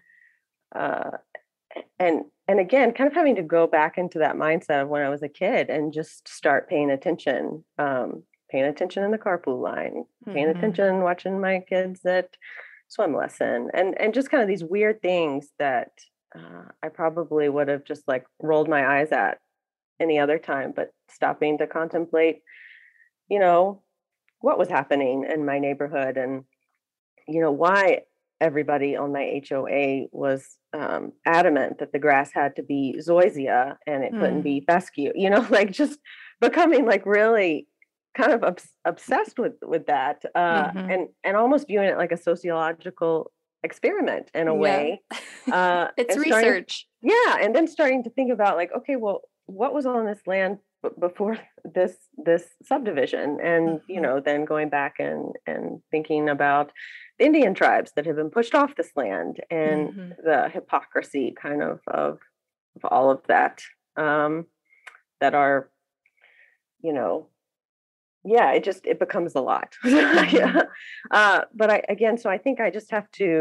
again, kind of having to go back into that mindset of when I was a kid and just start paying attention in the carpool line, paying attention, watching my kids at swim lesson, and just kind of these weird things that I probably would have just like rolled my eyes at any other time, but stopping to contemplate, what was happening in my neighborhood and, why everybody on my HOA was adamant that the grass had to be zoysia and it couldn't be fescue, like just becoming like really kind of obsessed with that, and almost viewing it like a sociological experiment in a way. It's research. And then starting to think about like, okay, well, what was on this land before this subdivision, and then going back and thinking about the Indian tribes that have been pushed off this land, and the hypocrisy kind of all of that, that are, it becomes a lot. But I think I just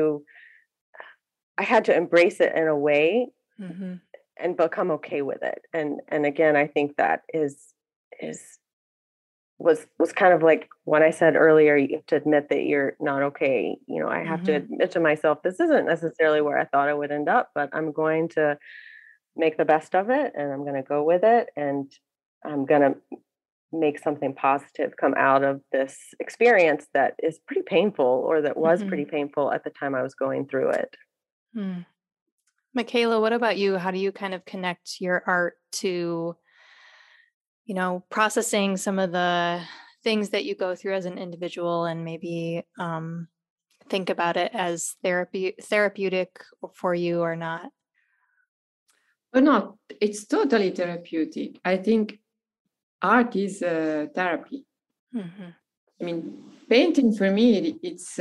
I had to embrace it in a way, and become okay with it. And again, I think that was kind of like when I said earlier, you have to admit that you're not okay. I have to admit to myself, this isn't necessarily where I thought I would end up, but I'm going to make the best of it, and I'm going to go with it, and I'm going to make something positive come out of this experience that is pretty painful, or that was pretty painful at the time I was going through it. Michaela, what about you? How do you kind of connect your art to, processing some of the things that you go through as an individual, and maybe think about it as therapeutic for you or not? Well, no, it's totally therapeutic. I think art is therapy. I mean, painting for me, it's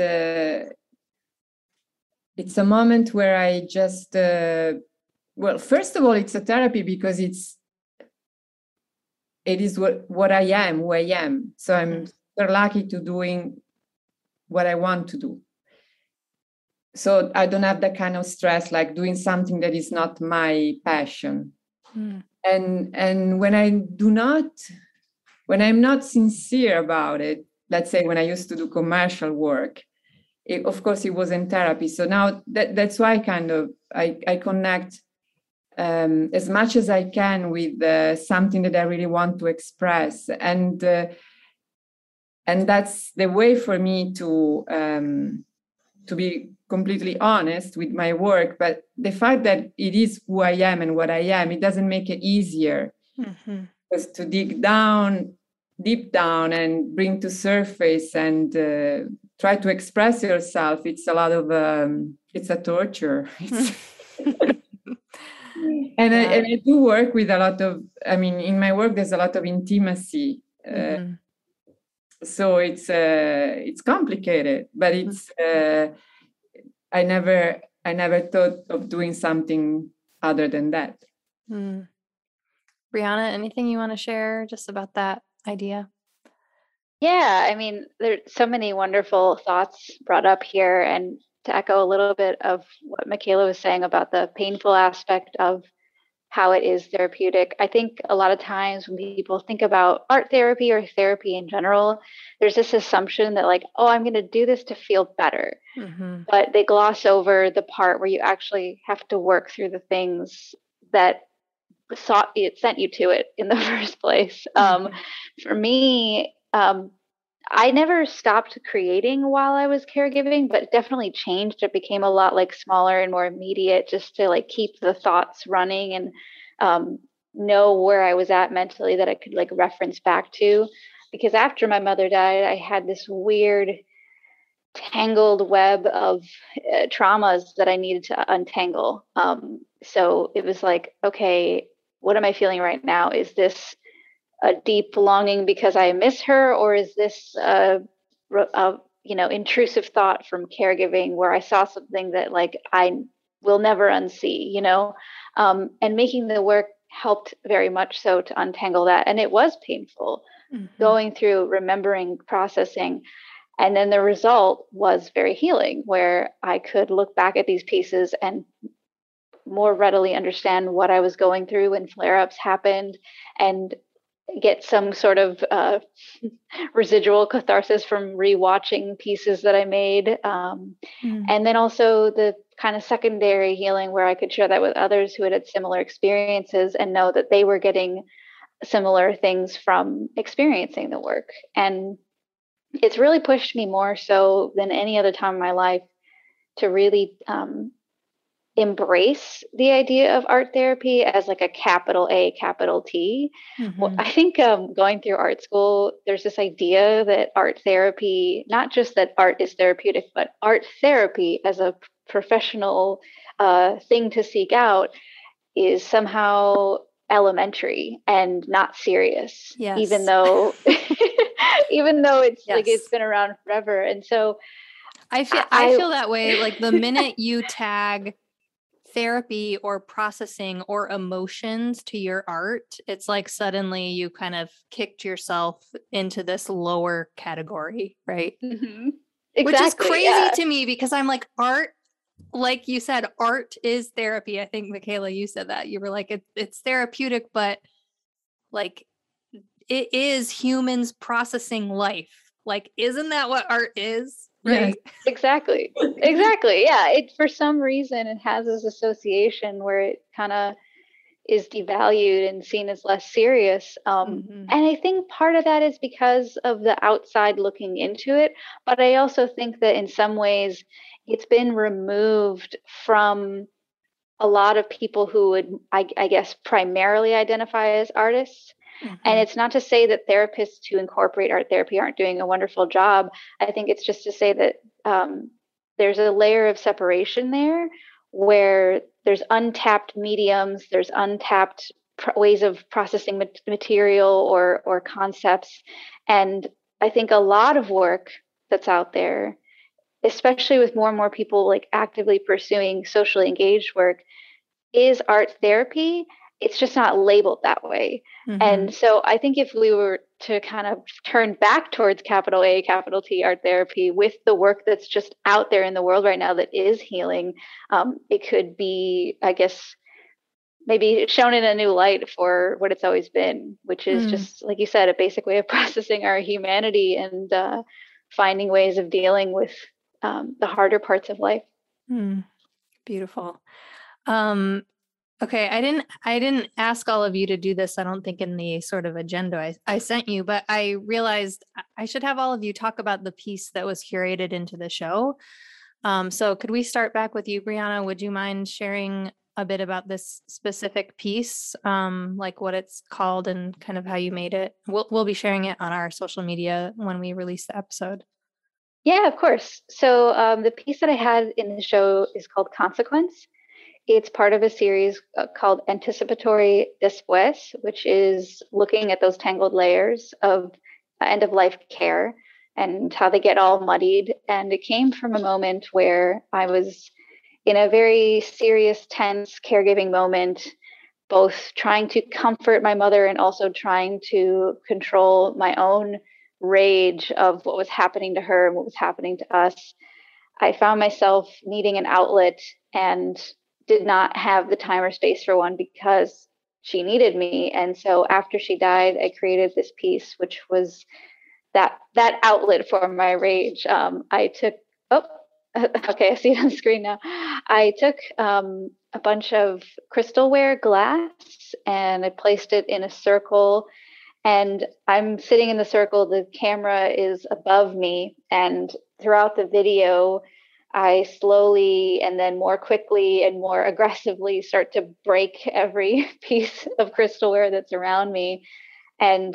a moment where I just, first of all, it's a therapy because it is what I am, who I am. So I'm super lucky to doing what I want to do. So I don't have that kind of stress, like doing something that is not my passion. And when I'm not sincere about it, let's say when I used to do commercial work, of course it was in therapy. So now that's why I connect as much as I can with something that I really want to express. And that's the way for me to be completely honest with my work. But the fact that it is who I am and what I am, it doesn't make it easier. Because to dig deep down and bring to surface and try to express yourself, it's a lot of it's a torture. And I do work with a lot of, in my work there's a lot of intimacy, so it's complicated, but it's I never thought of doing something other than that. Brianna, anything you want to share just about that idea? Yeah, there's so many wonderful thoughts brought up here. And to echo a little bit of what Michaela was saying about the painful aspect of how it is therapeutic, I think a lot of times when people think about art therapy or therapy in general, there's this assumption that like, oh, I'm going to do this to feel better. But they gloss over the part where you actually have to work through the things that it sent you to it in the first place. For me, I never stopped creating while I was caregiving, but it definitely changed. It became a lot like smaller and more immediate, just to like keep the thoughts running and know where I was at mentally that I could like reference back to. Because after my mother died, I had this weird tangled web of traumas that I needed to untangle. So it was like, okay, what am I feeling right now? Is this a deep longing because I miss her, or is this intrusive thought from caregiving where I saw something that like I will never unsee, and making the work helped very much so to untangle that. And it was painful going through, remembering, processing. And then the result was very healing, where I could look back at these pieces and more readily understand what I was going through when flare-ups happened, and get some sort of residual catharsis from rewatching pieces that I made. And then also the kind of secondary healing where I could share that with others who had similar experiences and know that they were getting similar things from experiencing the work. And it's really pushed me more so than any other time in my life to really embrace the idea of art therapy as like a capital A, capital T. Well, I think going through art school, there's this idea that art therapy, not just that art is therapeutic, but art therapy as a professional thing to seek out is somehow elementary and not serious, Yes. even though it's like it's been around forever. And so I feel that way. Like the minute you tag therapy or processing or emotions to your art, it's like suddenly you kind of kicked yourself into this lower category, right? Exactly, which is crazy to me, because I'm like, art, like you said, art is therapy. I think, Michaela, you said that. You were like, it's therapeutic, but like it is humans processing life. Like, isn't that what art is? Right. Yes. Exactly. Yeah. It, for some reason, it has this association where it kind of is devalued and seen as less serious. And I think part of that is because of the outside looking into it. But I also think that in some ways it's been removed from a lot of people who would, I guess, primarily identify as artists. And it's not to say that therapists who incorporate art therapy aren't doing a wonderful job. I think it's just to say that there's a layer of separation there where there's untapped mediums, there's untapped ways of processing material or concepts. And I think a lot of work that's out there, especially with more and more people like actively pursuing socially engaged work, is art therapy. It's just not labeled that way. And so I think if we were to kind of turn back towards capital A, capital T art therapy with the work that's just out there in the world right now that is healing, it could be, I guess, maybe shown in a new light for what it's always been, which is just, like you said, a basic way of processing our humanity and finding ways of dealing with the harder parts of life. Beautiful. Okay, I didn't ask all of you to do this, I don't think, in the sort of agenda I sent you, but I realized I should have all of you talk about the piece that was curated into the show. So could we start back with you, Brianna? Would you mind sharing a bit about this specific piece, like what it's called and kind of how you made it? We'll be sharing it on our social media when we release the episode. Yeah, of course. So the piece that I had in the show is called Consequence. It's part of a series called Anticipatory Después, which is looking at those tangled layers of end-of-life care and how they get all muddied. And it came from a moment where I was in a very serious, tense caregiving moment, both trying to comfort my mother and also trying to control my own rage of what was happening to her and what was happening to us. I found myself needing an outlet and did not have the time or space for one because she needed me. And so after she died, I created this piece, which was that outlet for my rage. I took, okay, I see it on the screen now. I took a bunch of crystalware glass and I placed it in a circle. And I'm sitting in the circle, the camera is above me. And throughout the video, I slowly and then more quickly and more aggressively start to break every piece of crystalware that's around me. And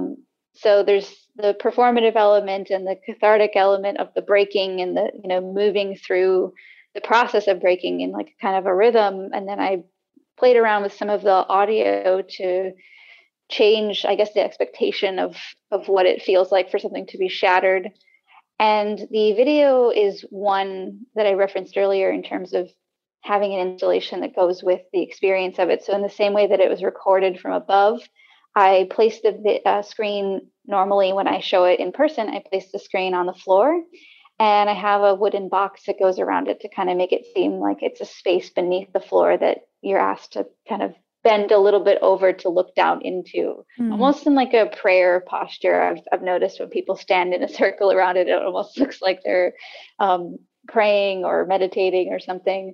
so there's the performative element and the cathartic element of the breaking and the, moving through the process of breaking in like kind of a rhythm. And then I played around with some of the audio to change, I guess, the expectation of what it feels like for something to be shattered. And the video is one that I referenced earlier in terms of having an installation that goes with the experience of it. So in the same way that it was recorded from above, I placed the screen normally when I show it in person, I place the screen on the floor and I have a wooden box that goes around it to kind of make it seem like it's a space beneath the floor that you're asked to kind of bend a little bit over to look down into, almost in like a prayer posture. I've noticed when people stand in a circle around it, it almost looks like they're praying or meditating or something.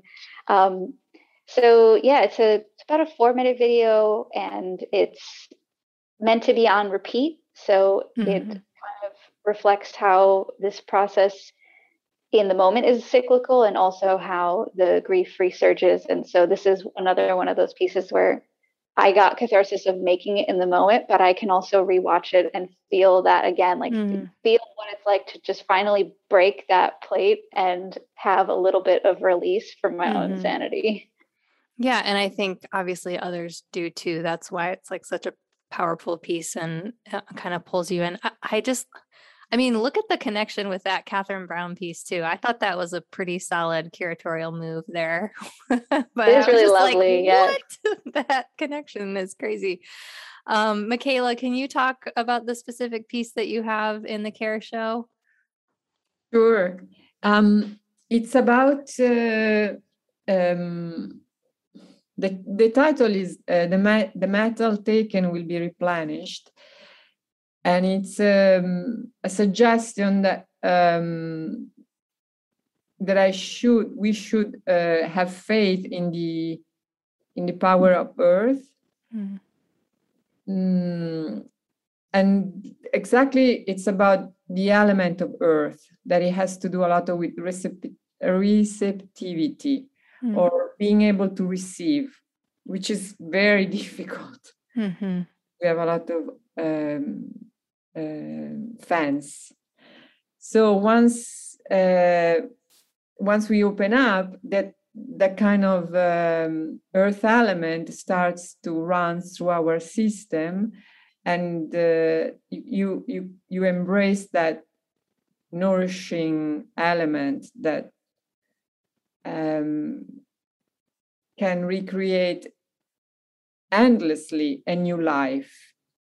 So yeah, it's about a 4-minute video and it's meant to be on repeat. So it kind of reflects how this process in the moment is cyclical, and also how the grief resurges. And so this is another one of those pieces where I got catharsis of making it in the moment, but I can also rewatch it and feel that again, like feel what it's like to just finally break that plate and have a little bit of release from my own sanity. Yeah. And I think obviously others do too. That's why it's like such a powerful piece and kind of pulls you in. I mean, look at the connection with that Catherine Brown piece too. I thought that was a pretty solid curatorial move there. But it is really lovely. Like, what? That connection is crazy. Michaela, can you talk about the specific piece that you have in the Care Show? Sure. It's about the title is the metal taken will be replenished. And it's a suggestion that we should have faith in the power of Earth, and exactly it's about the element of Earth, that it has to do a lot with receptivity or being able to receive, which is very difficult. We have a lot of fans. So once we open up, that kind of earth element starts to run through our system, and you embrace that nourishing element that can recreate endlessly a new life.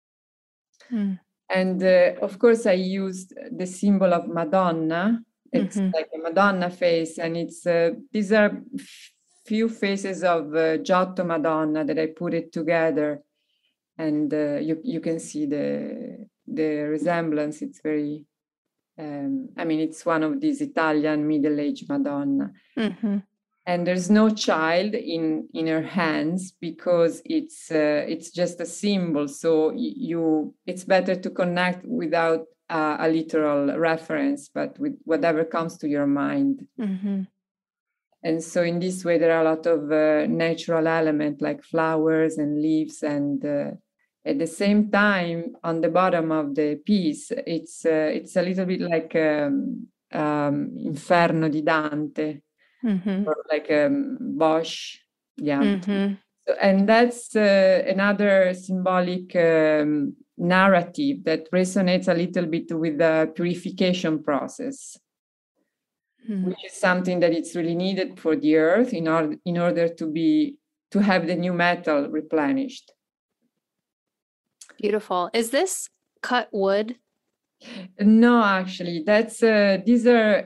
And of course, I used the symbol of Madonna. It's like a Madonna face, and it's these are few faces of Giotto Madonna that I put it together, and you can see the resemblance. It's very, I mean, it's one of these Italian middle-aged Madonna. And there's no child in her hands because it's just a symbol. So it's better to connect without a literal reference, but with whatever comes to your mind. And so in this way, there are a lot of natural elements like flowers and leaves. And at the same time, on the bottom of the piece, it's a little bit like Inferno di Dante. Or like Bosch, yeah. So, and that's another symbolic narrative that resonates a little bit with the purification process, which is something that it's really needed for the earth in order to have the new metal replenished. Beautiful. Is this cut wood? No, actually, that's these are.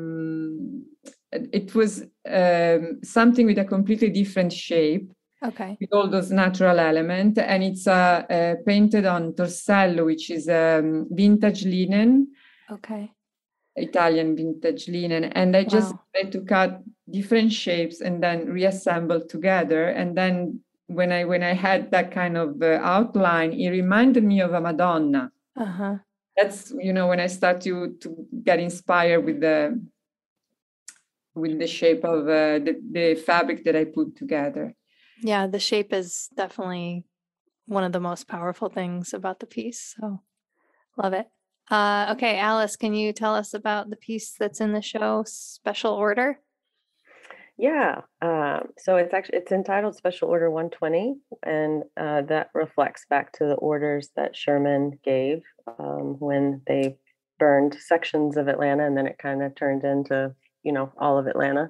It was something with a completely different shape, with all those natural elements, and it's painted on torsello, which is vintage linen, Italian vintage linen, and I just tried to cut different shapes and then reassemble together. And then when I had that kind of outline, it reminded me of a Madonna. That's when I start to get inspired with the shape of the fabric that I put together. Yeah, the shape is definitely one of the most powerful things about the piece. So love it. Okay, Alice, can you tell us about the piece that's in the show, Special Order? Yeah, so it's entitled Special Order 120, and that reflects back to the orders that Sherman gave when they burned sections of Atlanta, and then it kind of turned into all of Atlanta.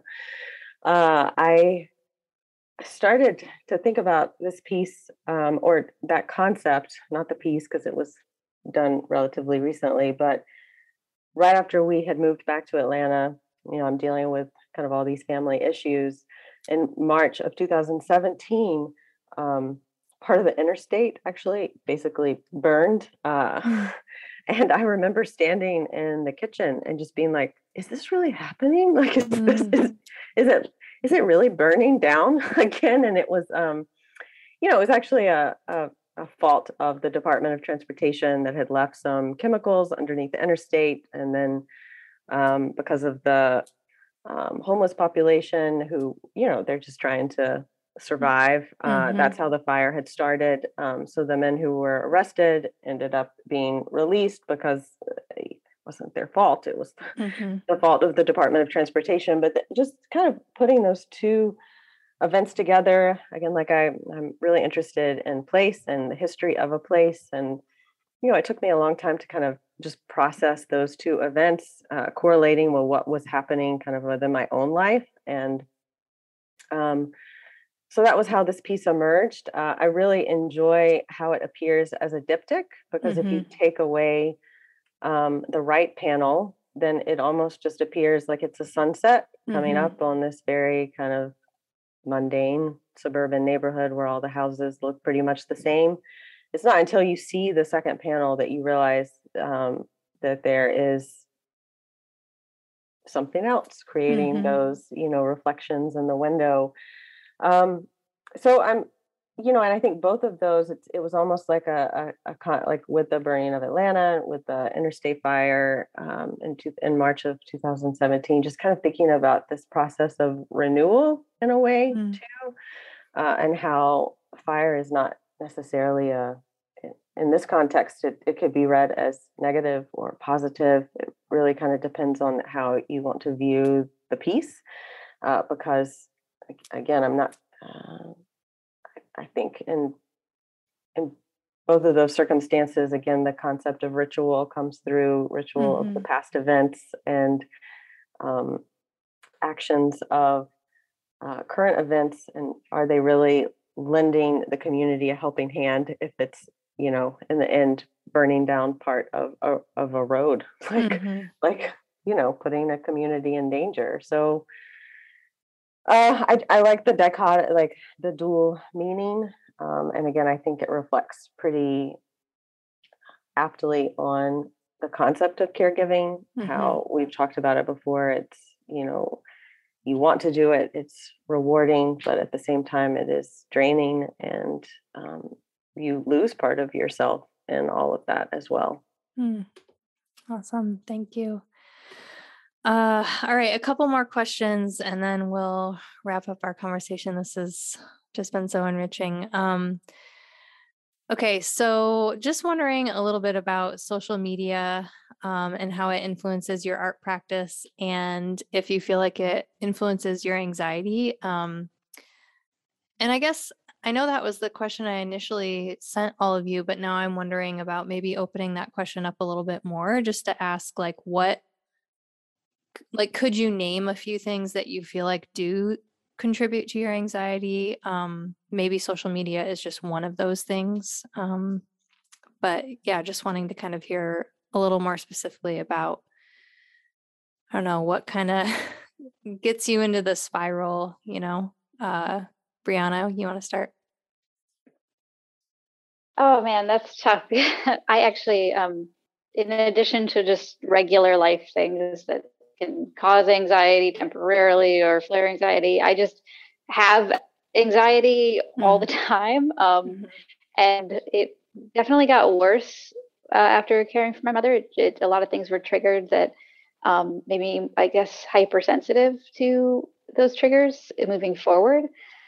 I started to think about this piece or that concept, not the piece because it was done relatively recently, but right after we had moved back to Atlanta, I'm dealing with kind of all these family issues. In March of 2017, part of the interstate actually basically burned. And I remember standing in the kitchen and just being like, is this really happening? Like, is it really burning down again? And it was, it was actually a fault of the Department of Transportation that had left some chemicals underneath the interstate. And then because of the homeless population who, they're just trying to survive. That's how the fire had started. So the men who were arrested ended up being released because it wasn't their fault. It was the fault of the Department of Transportation. But just kind of putting those two events together, again, like I'm really interested in place and the history of a place. And, it took me a long time to kind of just process those two events, correlating with what was happening kind of within my own life. And so that was how this piece emerged. I really enjoy how it appears as a diptych, because if you take away the right panel, then it almost just appears like it's a sunset coming up on this very kind of mundane suburban neighborhood where all the houses look pretty much the same. It's not until you see the second panel that you realize that there is something else creating those, reflections in the window. So I'm, and I think both of those, it was almost like like with the burning of Atlanta, with the interstate fire in March of 2017, just kind of thinking about this process of renewal in a way too, and how fire is not necessarily in this context, it could be read as negative or positive. It really kind of depends on how you want to view the piece, because again, I'm not. I think in both of those circumstances, again, the concept of ritual comes through, ritual of the past events and actions of current events, and are they really lending the community a helping hand if it's, in the end, burning down part of a road, like putting a community in danger. So I like the dichotomy, like the dual meaning. And again, I think it reflects pretty aptly on the concept of caregiving, how we've talked about it before. It's, you want to do it, it's rewarding, but at the same time, it is draining, and you lose part of yourself in all of that as well. Awesome. Thank you. All right, a couple more questions and then we'll wrap up our conversation. This has just been so enriching. Okay, so just wondering a little bit about social media and how it influences your art practice, and if you feel like it influences your anxiety. And I guess I know that was the question I initially sent all of you, but now I'm wondering about maybe opening that question up a little bit more, just to ask could you name a few things that you feel like do contribute to your anxiety? Maybe social media is just one of those things. But yeah, just wanting to kind of hear a little more specifically about, I don't know, what kind of gets you into the spiral, Brianna, you want to start? Oh man, that's tough. I actually, in addition to just regular life things that can cause anxiety temporarily or flare anxiety, I just have anxiety all the time. And it definitely got worse after caring for my mother. A lot of things were triggered that made me, I guess, hypersensitive to those triggers moving forward.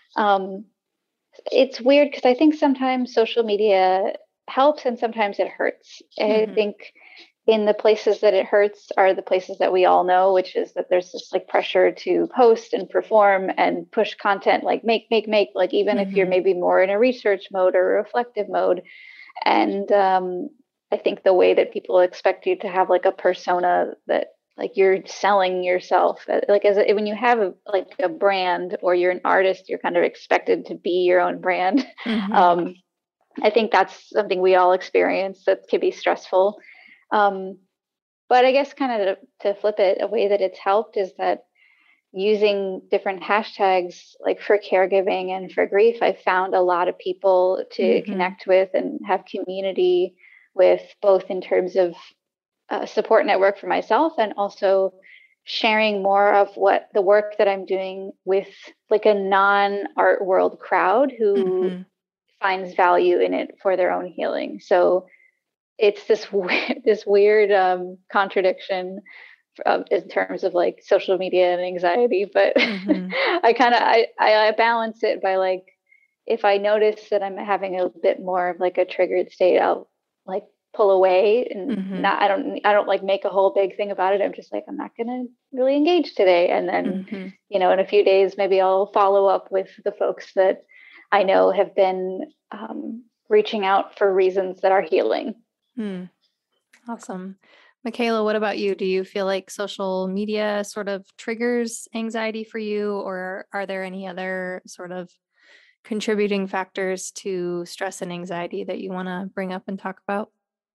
It's weird because I think sometimes social media helps and sometimes it hurts. I think in the places that it hurts are the places that we all know, which is that there's this like pressure to post and perform and push content, like make, like even if you're maybe more in a research mode or a reflective mode. And I think the way that people expect you to have like a persona that like you're selling yourself, like when you have a brand or you're an artist, you're kind of expected to be your own brand. I think that's something we all experience that can be stressful. But I guess kind of to flip it, a way that it's helped is that using different hashtags like for caregiving and for grief, I found a lot of people to connect with and have community with, both in terms of support network for myself and also sharing more of what the work that I'm doing with like a non-art world crowd who finds value in it for their own healing. So it's this weird contradiction in terms of like social media and anxiety, but Mhm. I balance it by like, if I notice that I'm having a bit more of like a triggered state, I'll like pull away and Mhm. I don't like make a whole big thing about it. I'm just like, I'm not gonna really engage today. And then, Mhm. in a few days, maybe I'll follow up with the folks that I know have been reaching out for reasons that are healing. Awesome. Michaela, what about you? Do you feel like social media sort of triggers anxiety for you, or are there any other sort of contributing factors to stress and anxiety that you want to bring up and talk about?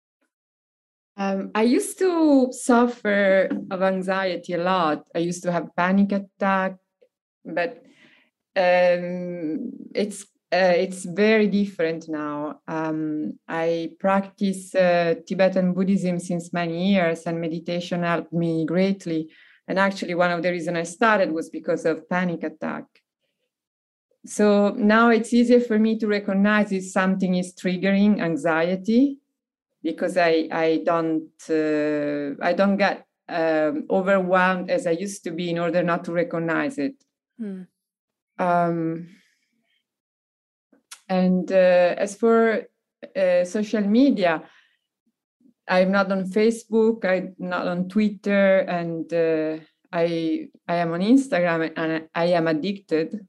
I used to suffer of anxiety a lot. I used to have panic attack, but it's very different now. I practice Tibetan Buddhism since many years, and meditation helped me greatly. And actually, one of the reasons I started was because of panic attack. So now it's easier for me to recognize if something is triggering anxiety, because I don't get overwhelmed as I used to be in order not to recognize it. And as for social media, I'm not on Facebook, I'm not on Twitter, and I am on Instagram, and I am addicted.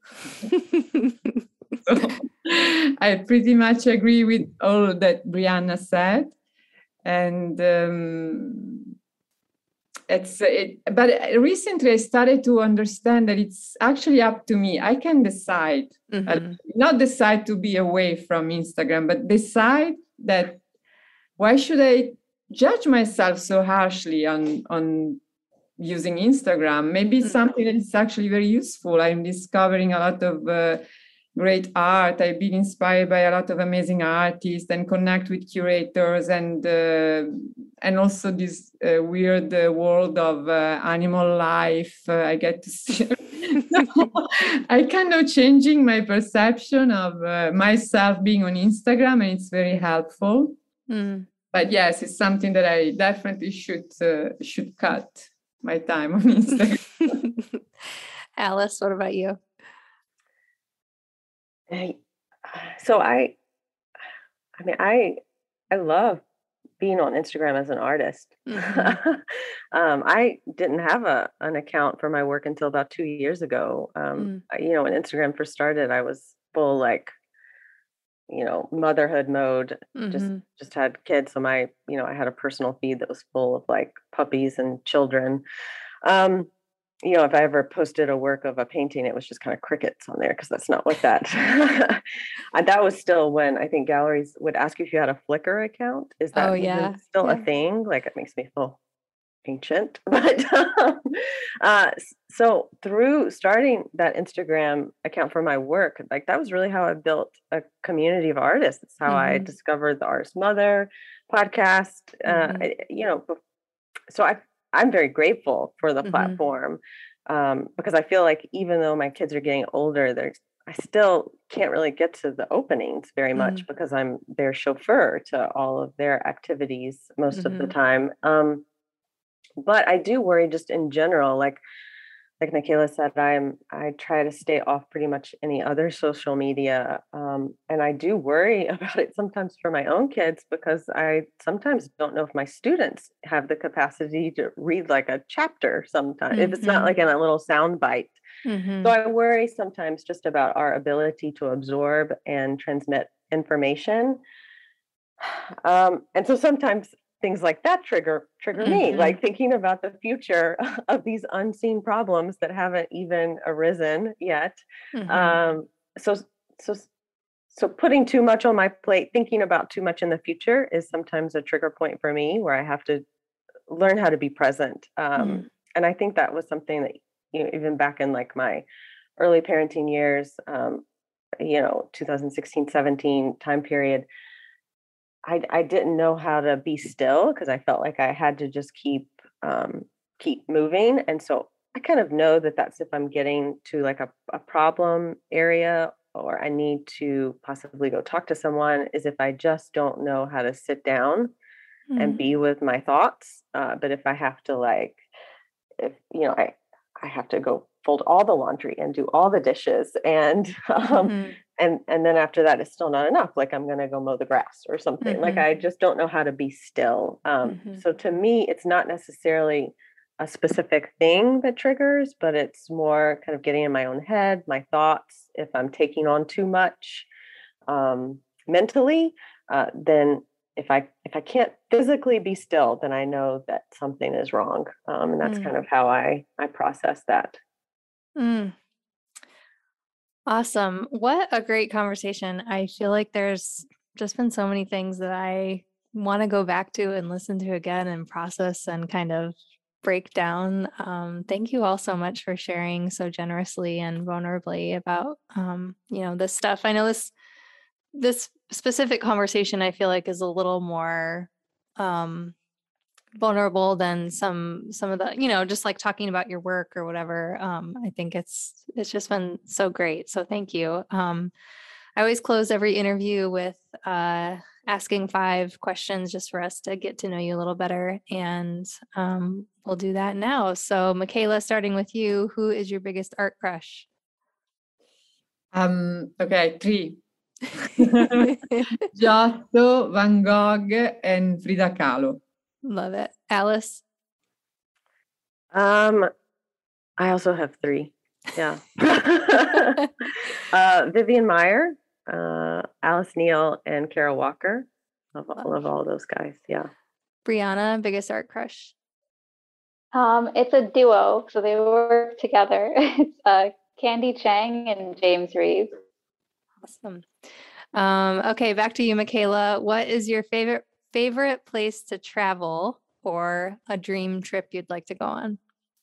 So I pretty much agree with all that Brianna said. And but recently I started to understand that it's actually up to me. I can decide, not decide to be away from Instagram, but decide that why should I judge myself so harshly on using Instagram? Maybe it's something that is actually very useful. I'm discovering a lot of great art. I've been inspired by a lot of amazing artists and connect with curators and also this weird world of animal life. I get to see. I kind of changing my perception of myself being on Instagram, and it's very helpful. But yes, it's something that I definitely should cut my time on Instagram. Alice, what about you? So I love being on Instagram as an artist. I didn't have an account for my work until about 2 years ago. When Instagram first started, I was full like, motherhood mode. Just had kids, so I had a personal feed that was full of like puppies and children. If I ever posted a work of a painting, it was just kind of crickets on there because that's not what that. That was still when I think galleries would ask you if you had a Flickr account. Is that even still a thing? Like, it makes me feel ancient. But so through starting that Instagram account for my work, like that was really how I built a community of artists. It's how I discovered the Artist Mother podcast. So I'm very grateful for the platform because I feel like even though my kids are getting older, I still can't really get to the openings very much because I'm their chauffeur to all of their activities most of the time. But I do worry just in general, like Michaela said, I try to stay off pretty much any other social media. And I do worry about it sometimes for my own kids because I sometimes don't know if my students have the capacity to read like a chapter sometimes, if it's not like in a little sound bite. So I worry sometimes just about our ability to absorb and transmit information. And so sometimes things like that trigger me, like thinking about the future of these unseen problems that haven't even arisen yet. So putting too much on my plate, thinking about too much in the future is sometimes a trigger point for me where I have to learn how to be present. And I think that was something that, even back in like my early parenting years, 2016, 17 time period, I didn't know how to be still because I felt like I had to just keep moving. And so I kind of know that that's if I'm getting to like a problem area or I need to possibly go talk to someone, is if I just don't know how to sit down and be with my thoughts. But if I have to like if, I have to go fold all the laundry and do all the dishes. And, and then after that, it's still not enough. Like I'm going to go mow the grass or something. Like I just don't know how to be still. So to me, it's not necessarily a specific thing that triggers, but it's more kind of getting in my own head, my thoughts. If I'm taking on too much mentally, then if I can't physically be still, then I know that something is wrong. And that's kind of how I process that. Awesome. What a great conversation. I feel like there's just been so many things that I want to go back to and listen to again and process and kind of break down. Thank you all so much for sharing so generously and vulnerably about, this stuff. I know this specific conversation, I feel like, is a little more vulnerable than some of the, just like talking about your work or whatever. I think it's just been so great. So thank you. I always close every interview with asking 5 questions just for us to get to know you a little better. And we'll do that now. So Michaela, starting with you, who is your biggest art crush? Okay, 3. Giotto, Van Gogh, and Frida Kahlo. Love it. Alice? I also have 3. Yeah. Vivian Maier, Alice Neal, and Kara Walker. Love all those guys. Yeah. Brianna, biggest art crush? It's a duo, so they work together. It's Candy Chang and James Reeves. Awesome. Okay, back to you, Michaela. What is your favorite place to travel or a dream trip you'd like to go on?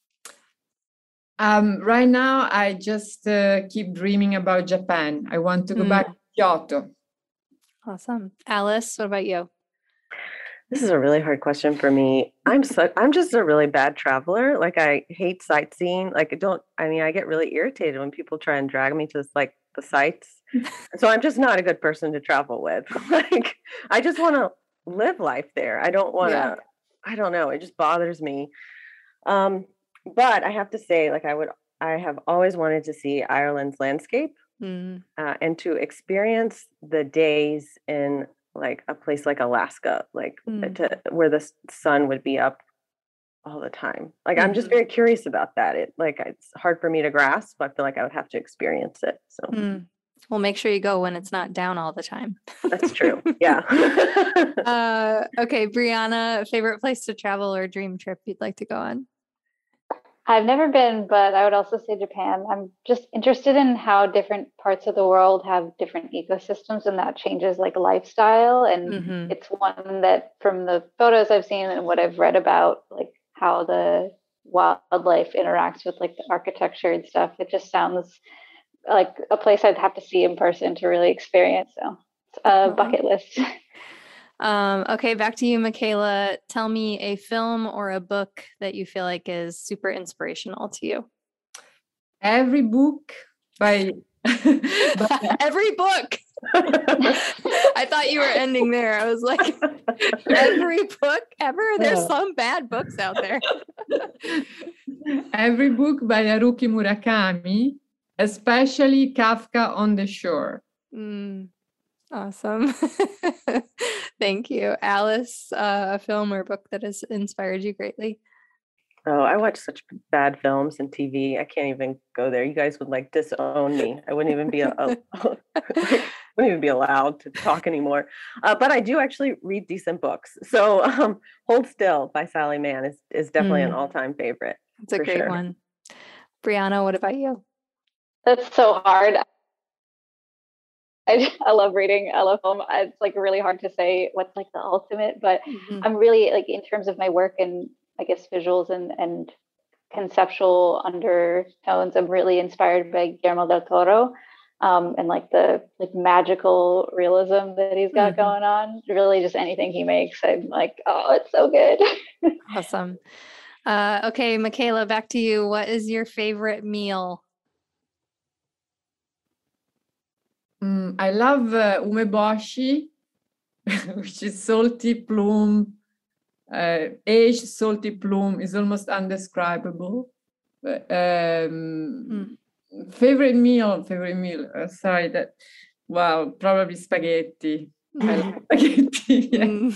Right now, I just keep dreaming about Japan. I want to go back to Kyoto. Awesome. Alice, what about you? This is a really hard question for me. I'm just a really bad traveler. Like I hate sightseeing. Like I get really irritated when people try and drag me to the sites. So I'm just not a good person to travel with. Like I just want to live life there. I don't want to, I don't know. It just bothers me. But I have to say, I have always wanted to see Ireland's landscape and to experience the days in like a place like Alaska, where the sun would be up all the time. Like I'm just very curious about that. It's hard for me to grasp. I feel like I would have to experience it. So well, make sure you go when it's not down all the time. That's true. Yeah. Okay, Brianna, favorite place to travel or dream trip you'd like to go on? I've never been, but I would also say Japan. I'm just interested in how different parts of the world have different ecosystems, and that changes like lifestyle. And it's one that from the photos I've seen and what I've read about, like how the wildlife interacts with like the architecture and stuff, it just sounds like a place I'd have to see in person to really experience. So it's a bucket list. Okay, back to you, Michaela. Tell me a film or a book that you feel like is super inspirational to you. Every book by every book. I thought you were ending there. I was like, every book ever? There's some bad books out there. Every book by Haruki Murakami, especially Kafka on the Shore. Awesome. Thank you. Alice, a film or book that has inspired you greatly? Oh, I watch such bad films and TV. I can't even go there. You guys would like disown me. I wouldn't even be wouldn't even be allowed to talk anymore. But I do actually read decent books. So Hold Still by Sally Mann is definitely an all-time favorite. It's a great one. Brianna, what about you? That's so hard. I love reading. I love film. It's like really hard to say what's like the ultimate, but I'm really like in terms of my work and I guess visuals and conceptual undertones, I'm really inspired by Guillermo del Toro and like the like magical realism that he's got going on. Really just anything he makes, I'm like, oh, it's so good. Awesome. Okay, Michaela, back to you. What is your favorite meal? I love umeboshi, which is salty plum Aged salty plume is almost undescribable. Favorite meal. Sorry, wow, probably spaghetti. I like spaghetti.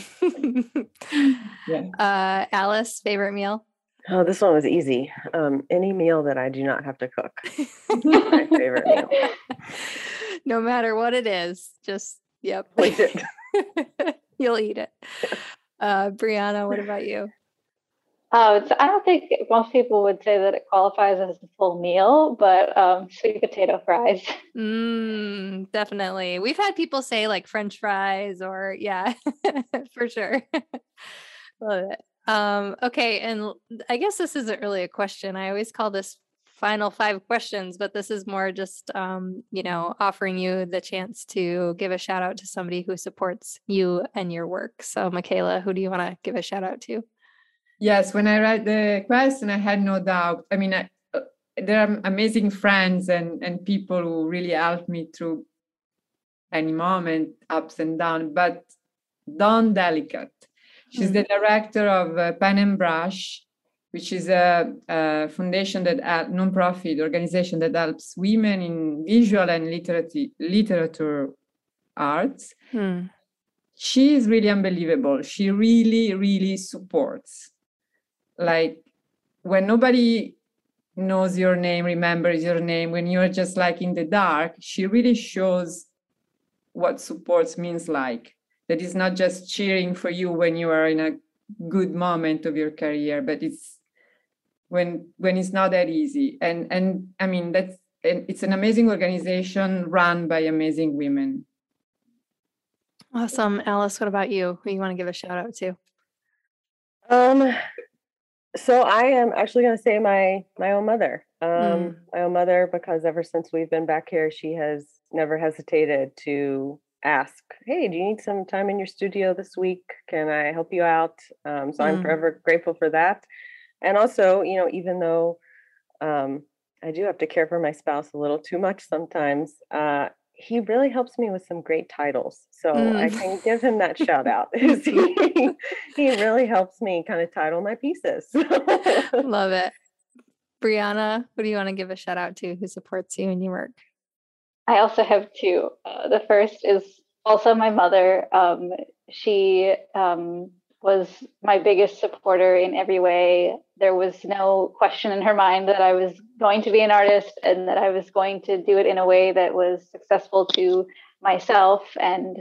Yeah. Alice, favorite meal? Oh, this one was easy. Any meal that I do not have to cook. My favorite meal. No matter what it is, just, yep. Eat it. You'll eat it. Brianna, what about you? I don't think most people would say that it qualifies as a full meal, but sweet potato fries. Definitely. We've had people say like French fries or yeah, for sure. Love it. Okay. And I guess this isn't really a question. I always call this final 5 questions, but this is more just, offering you the chance to give a shout out to somebody who supports you and your work. So Michaela, who do you want to give a shout out to? Yes, when I read the question, I had no doubt. I mean, there are amazing friends and people who really helped me through any moment, ups and downs, but Dawn Delicate. She's the director of Pen and Brush, which is a foundation non-profit organization that helps women in visual and literature arts. She is really unbelievable. She really, really supports. Like when nobody knows your name, remembers your name, when you're just like in the dark, she really shows what supports means like. That is not just cheering for you when you are in a good moment of your career, but it's when it's not that easy. And I mean, it's an amazing organization run by amazing women. Awesome. Alice, what about you? Who you want to give a shout out to? So I am actually going to say my own mother. My own mother, because ever since we've been back here, she has never hesitated to ask, hey, do you need some time in your studio this week? Can I help you out? So I'm forever grateful for that. And also, even though I do have to care for my spouse a little too much sometimes, he really helps me with some great titles. So I can give him that shout out. He really helps me kind of title my pieces. Love it. Brianna, who do you want to give a shout out to who supports you in your work? I also have 2. The first is also my mother. She was my biggest supporter in every way. There was no question in her mind that I was going to be an artist and that I was going to do it in a way that was successful to myself. And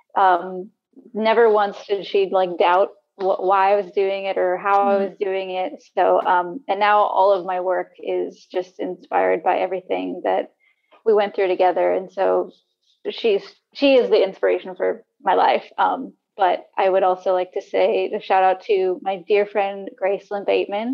never once did she doubt why I was doing it or how I was doing it. So, and now all of my work is just inspired by everything that we went through together. And so she is the inspiration for my life. But I would also like to say a shout out to my dear friend, Gracelyn Bateman.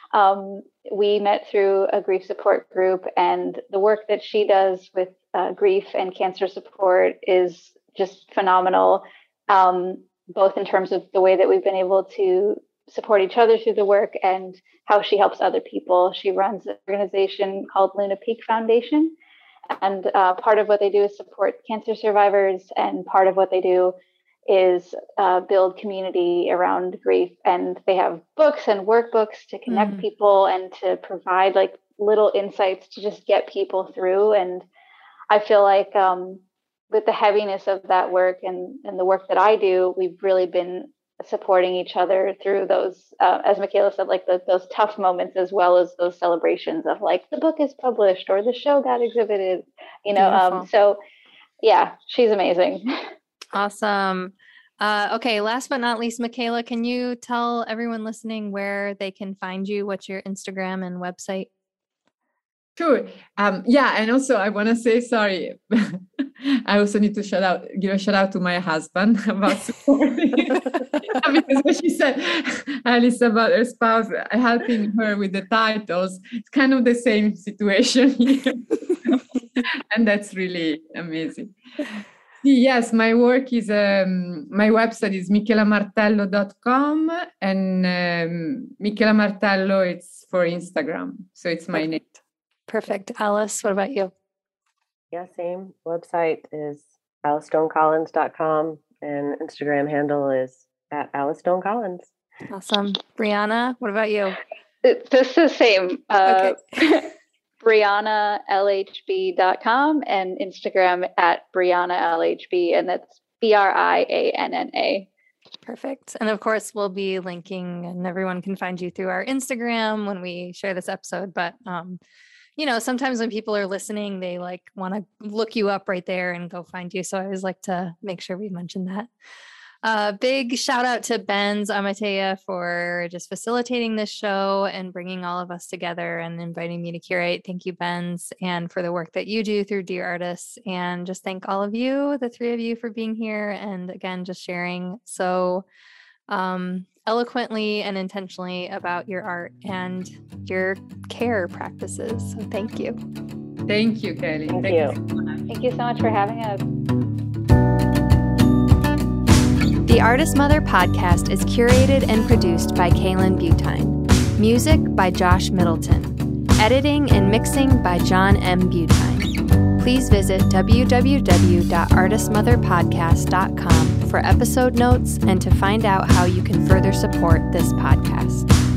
We met through a grief support group, and the work that she does with grief and cancer support is just phenomenal, both in terms of the way that we've been able to support each other through the work and how she helps other people. She runs an organization called Luna Peak Foundation. And part of what they do is support cancer survivors, and part of what they do is build community around grief. And they have books and workbooks to connect people and to provide little insights to just get people through. And I feel like with the heaviness of that work and the work that I do, we've really been supporting each other through those, as Michaela said, those tough moments, as well as those celebrations of the book is published or the show got exhibited, so yeah, she's amazing. Awesome. Okay. Last but not least, Michaela, can you tell everyone listening where they can find you? What's your Instagram and website? Sure. And also I want to say, sorry, I also need to give a shout out to my husband about supporting because when she said, Alice, about her spouse, helping her with the titles, it's kind of the same situation here. And that's really amazing. Yes, my work is, my website is michelamartello.com, and Michela Martello, it's for Instagram. So it's my name. Perfect. Alice, what about you? Yeah, same. Website is alicestonecollins.com, and Instagram handle is @AliceStoneCollins. Awesome. Brianna, what about you? It's just the same. Okay. BriannaLHB.com and Instagram at BriannaLHB, and that's BRIANNA. Perfect. And of course, we'll be linking, and everyone can find you through our Instagram when we share this episode. But, sometimes when people are listening, they like want to look you up right there and go find you. So I always like to make sure we mention that. Big shout out to Benz Amatea for just facilitating this show and bringing all of us together and inviting me to curate. Thank you, Benz, and for the work that you do through Dear Artists. And just thank all of you, the three of you, for being here. And again, just sharing so eloquently and intentionally about your art and your care practices. So thank you. Thank you, Kelly. Thank you. Thank you so much for having us. The Artist Mother podcast is curated and produced by Kaylin Butine. Music by Josh Middleton. Editing and mixing by John M. Butine. Please visit www.artistmotherpodcast.com for episode notes and to find out how you can further support this podcast.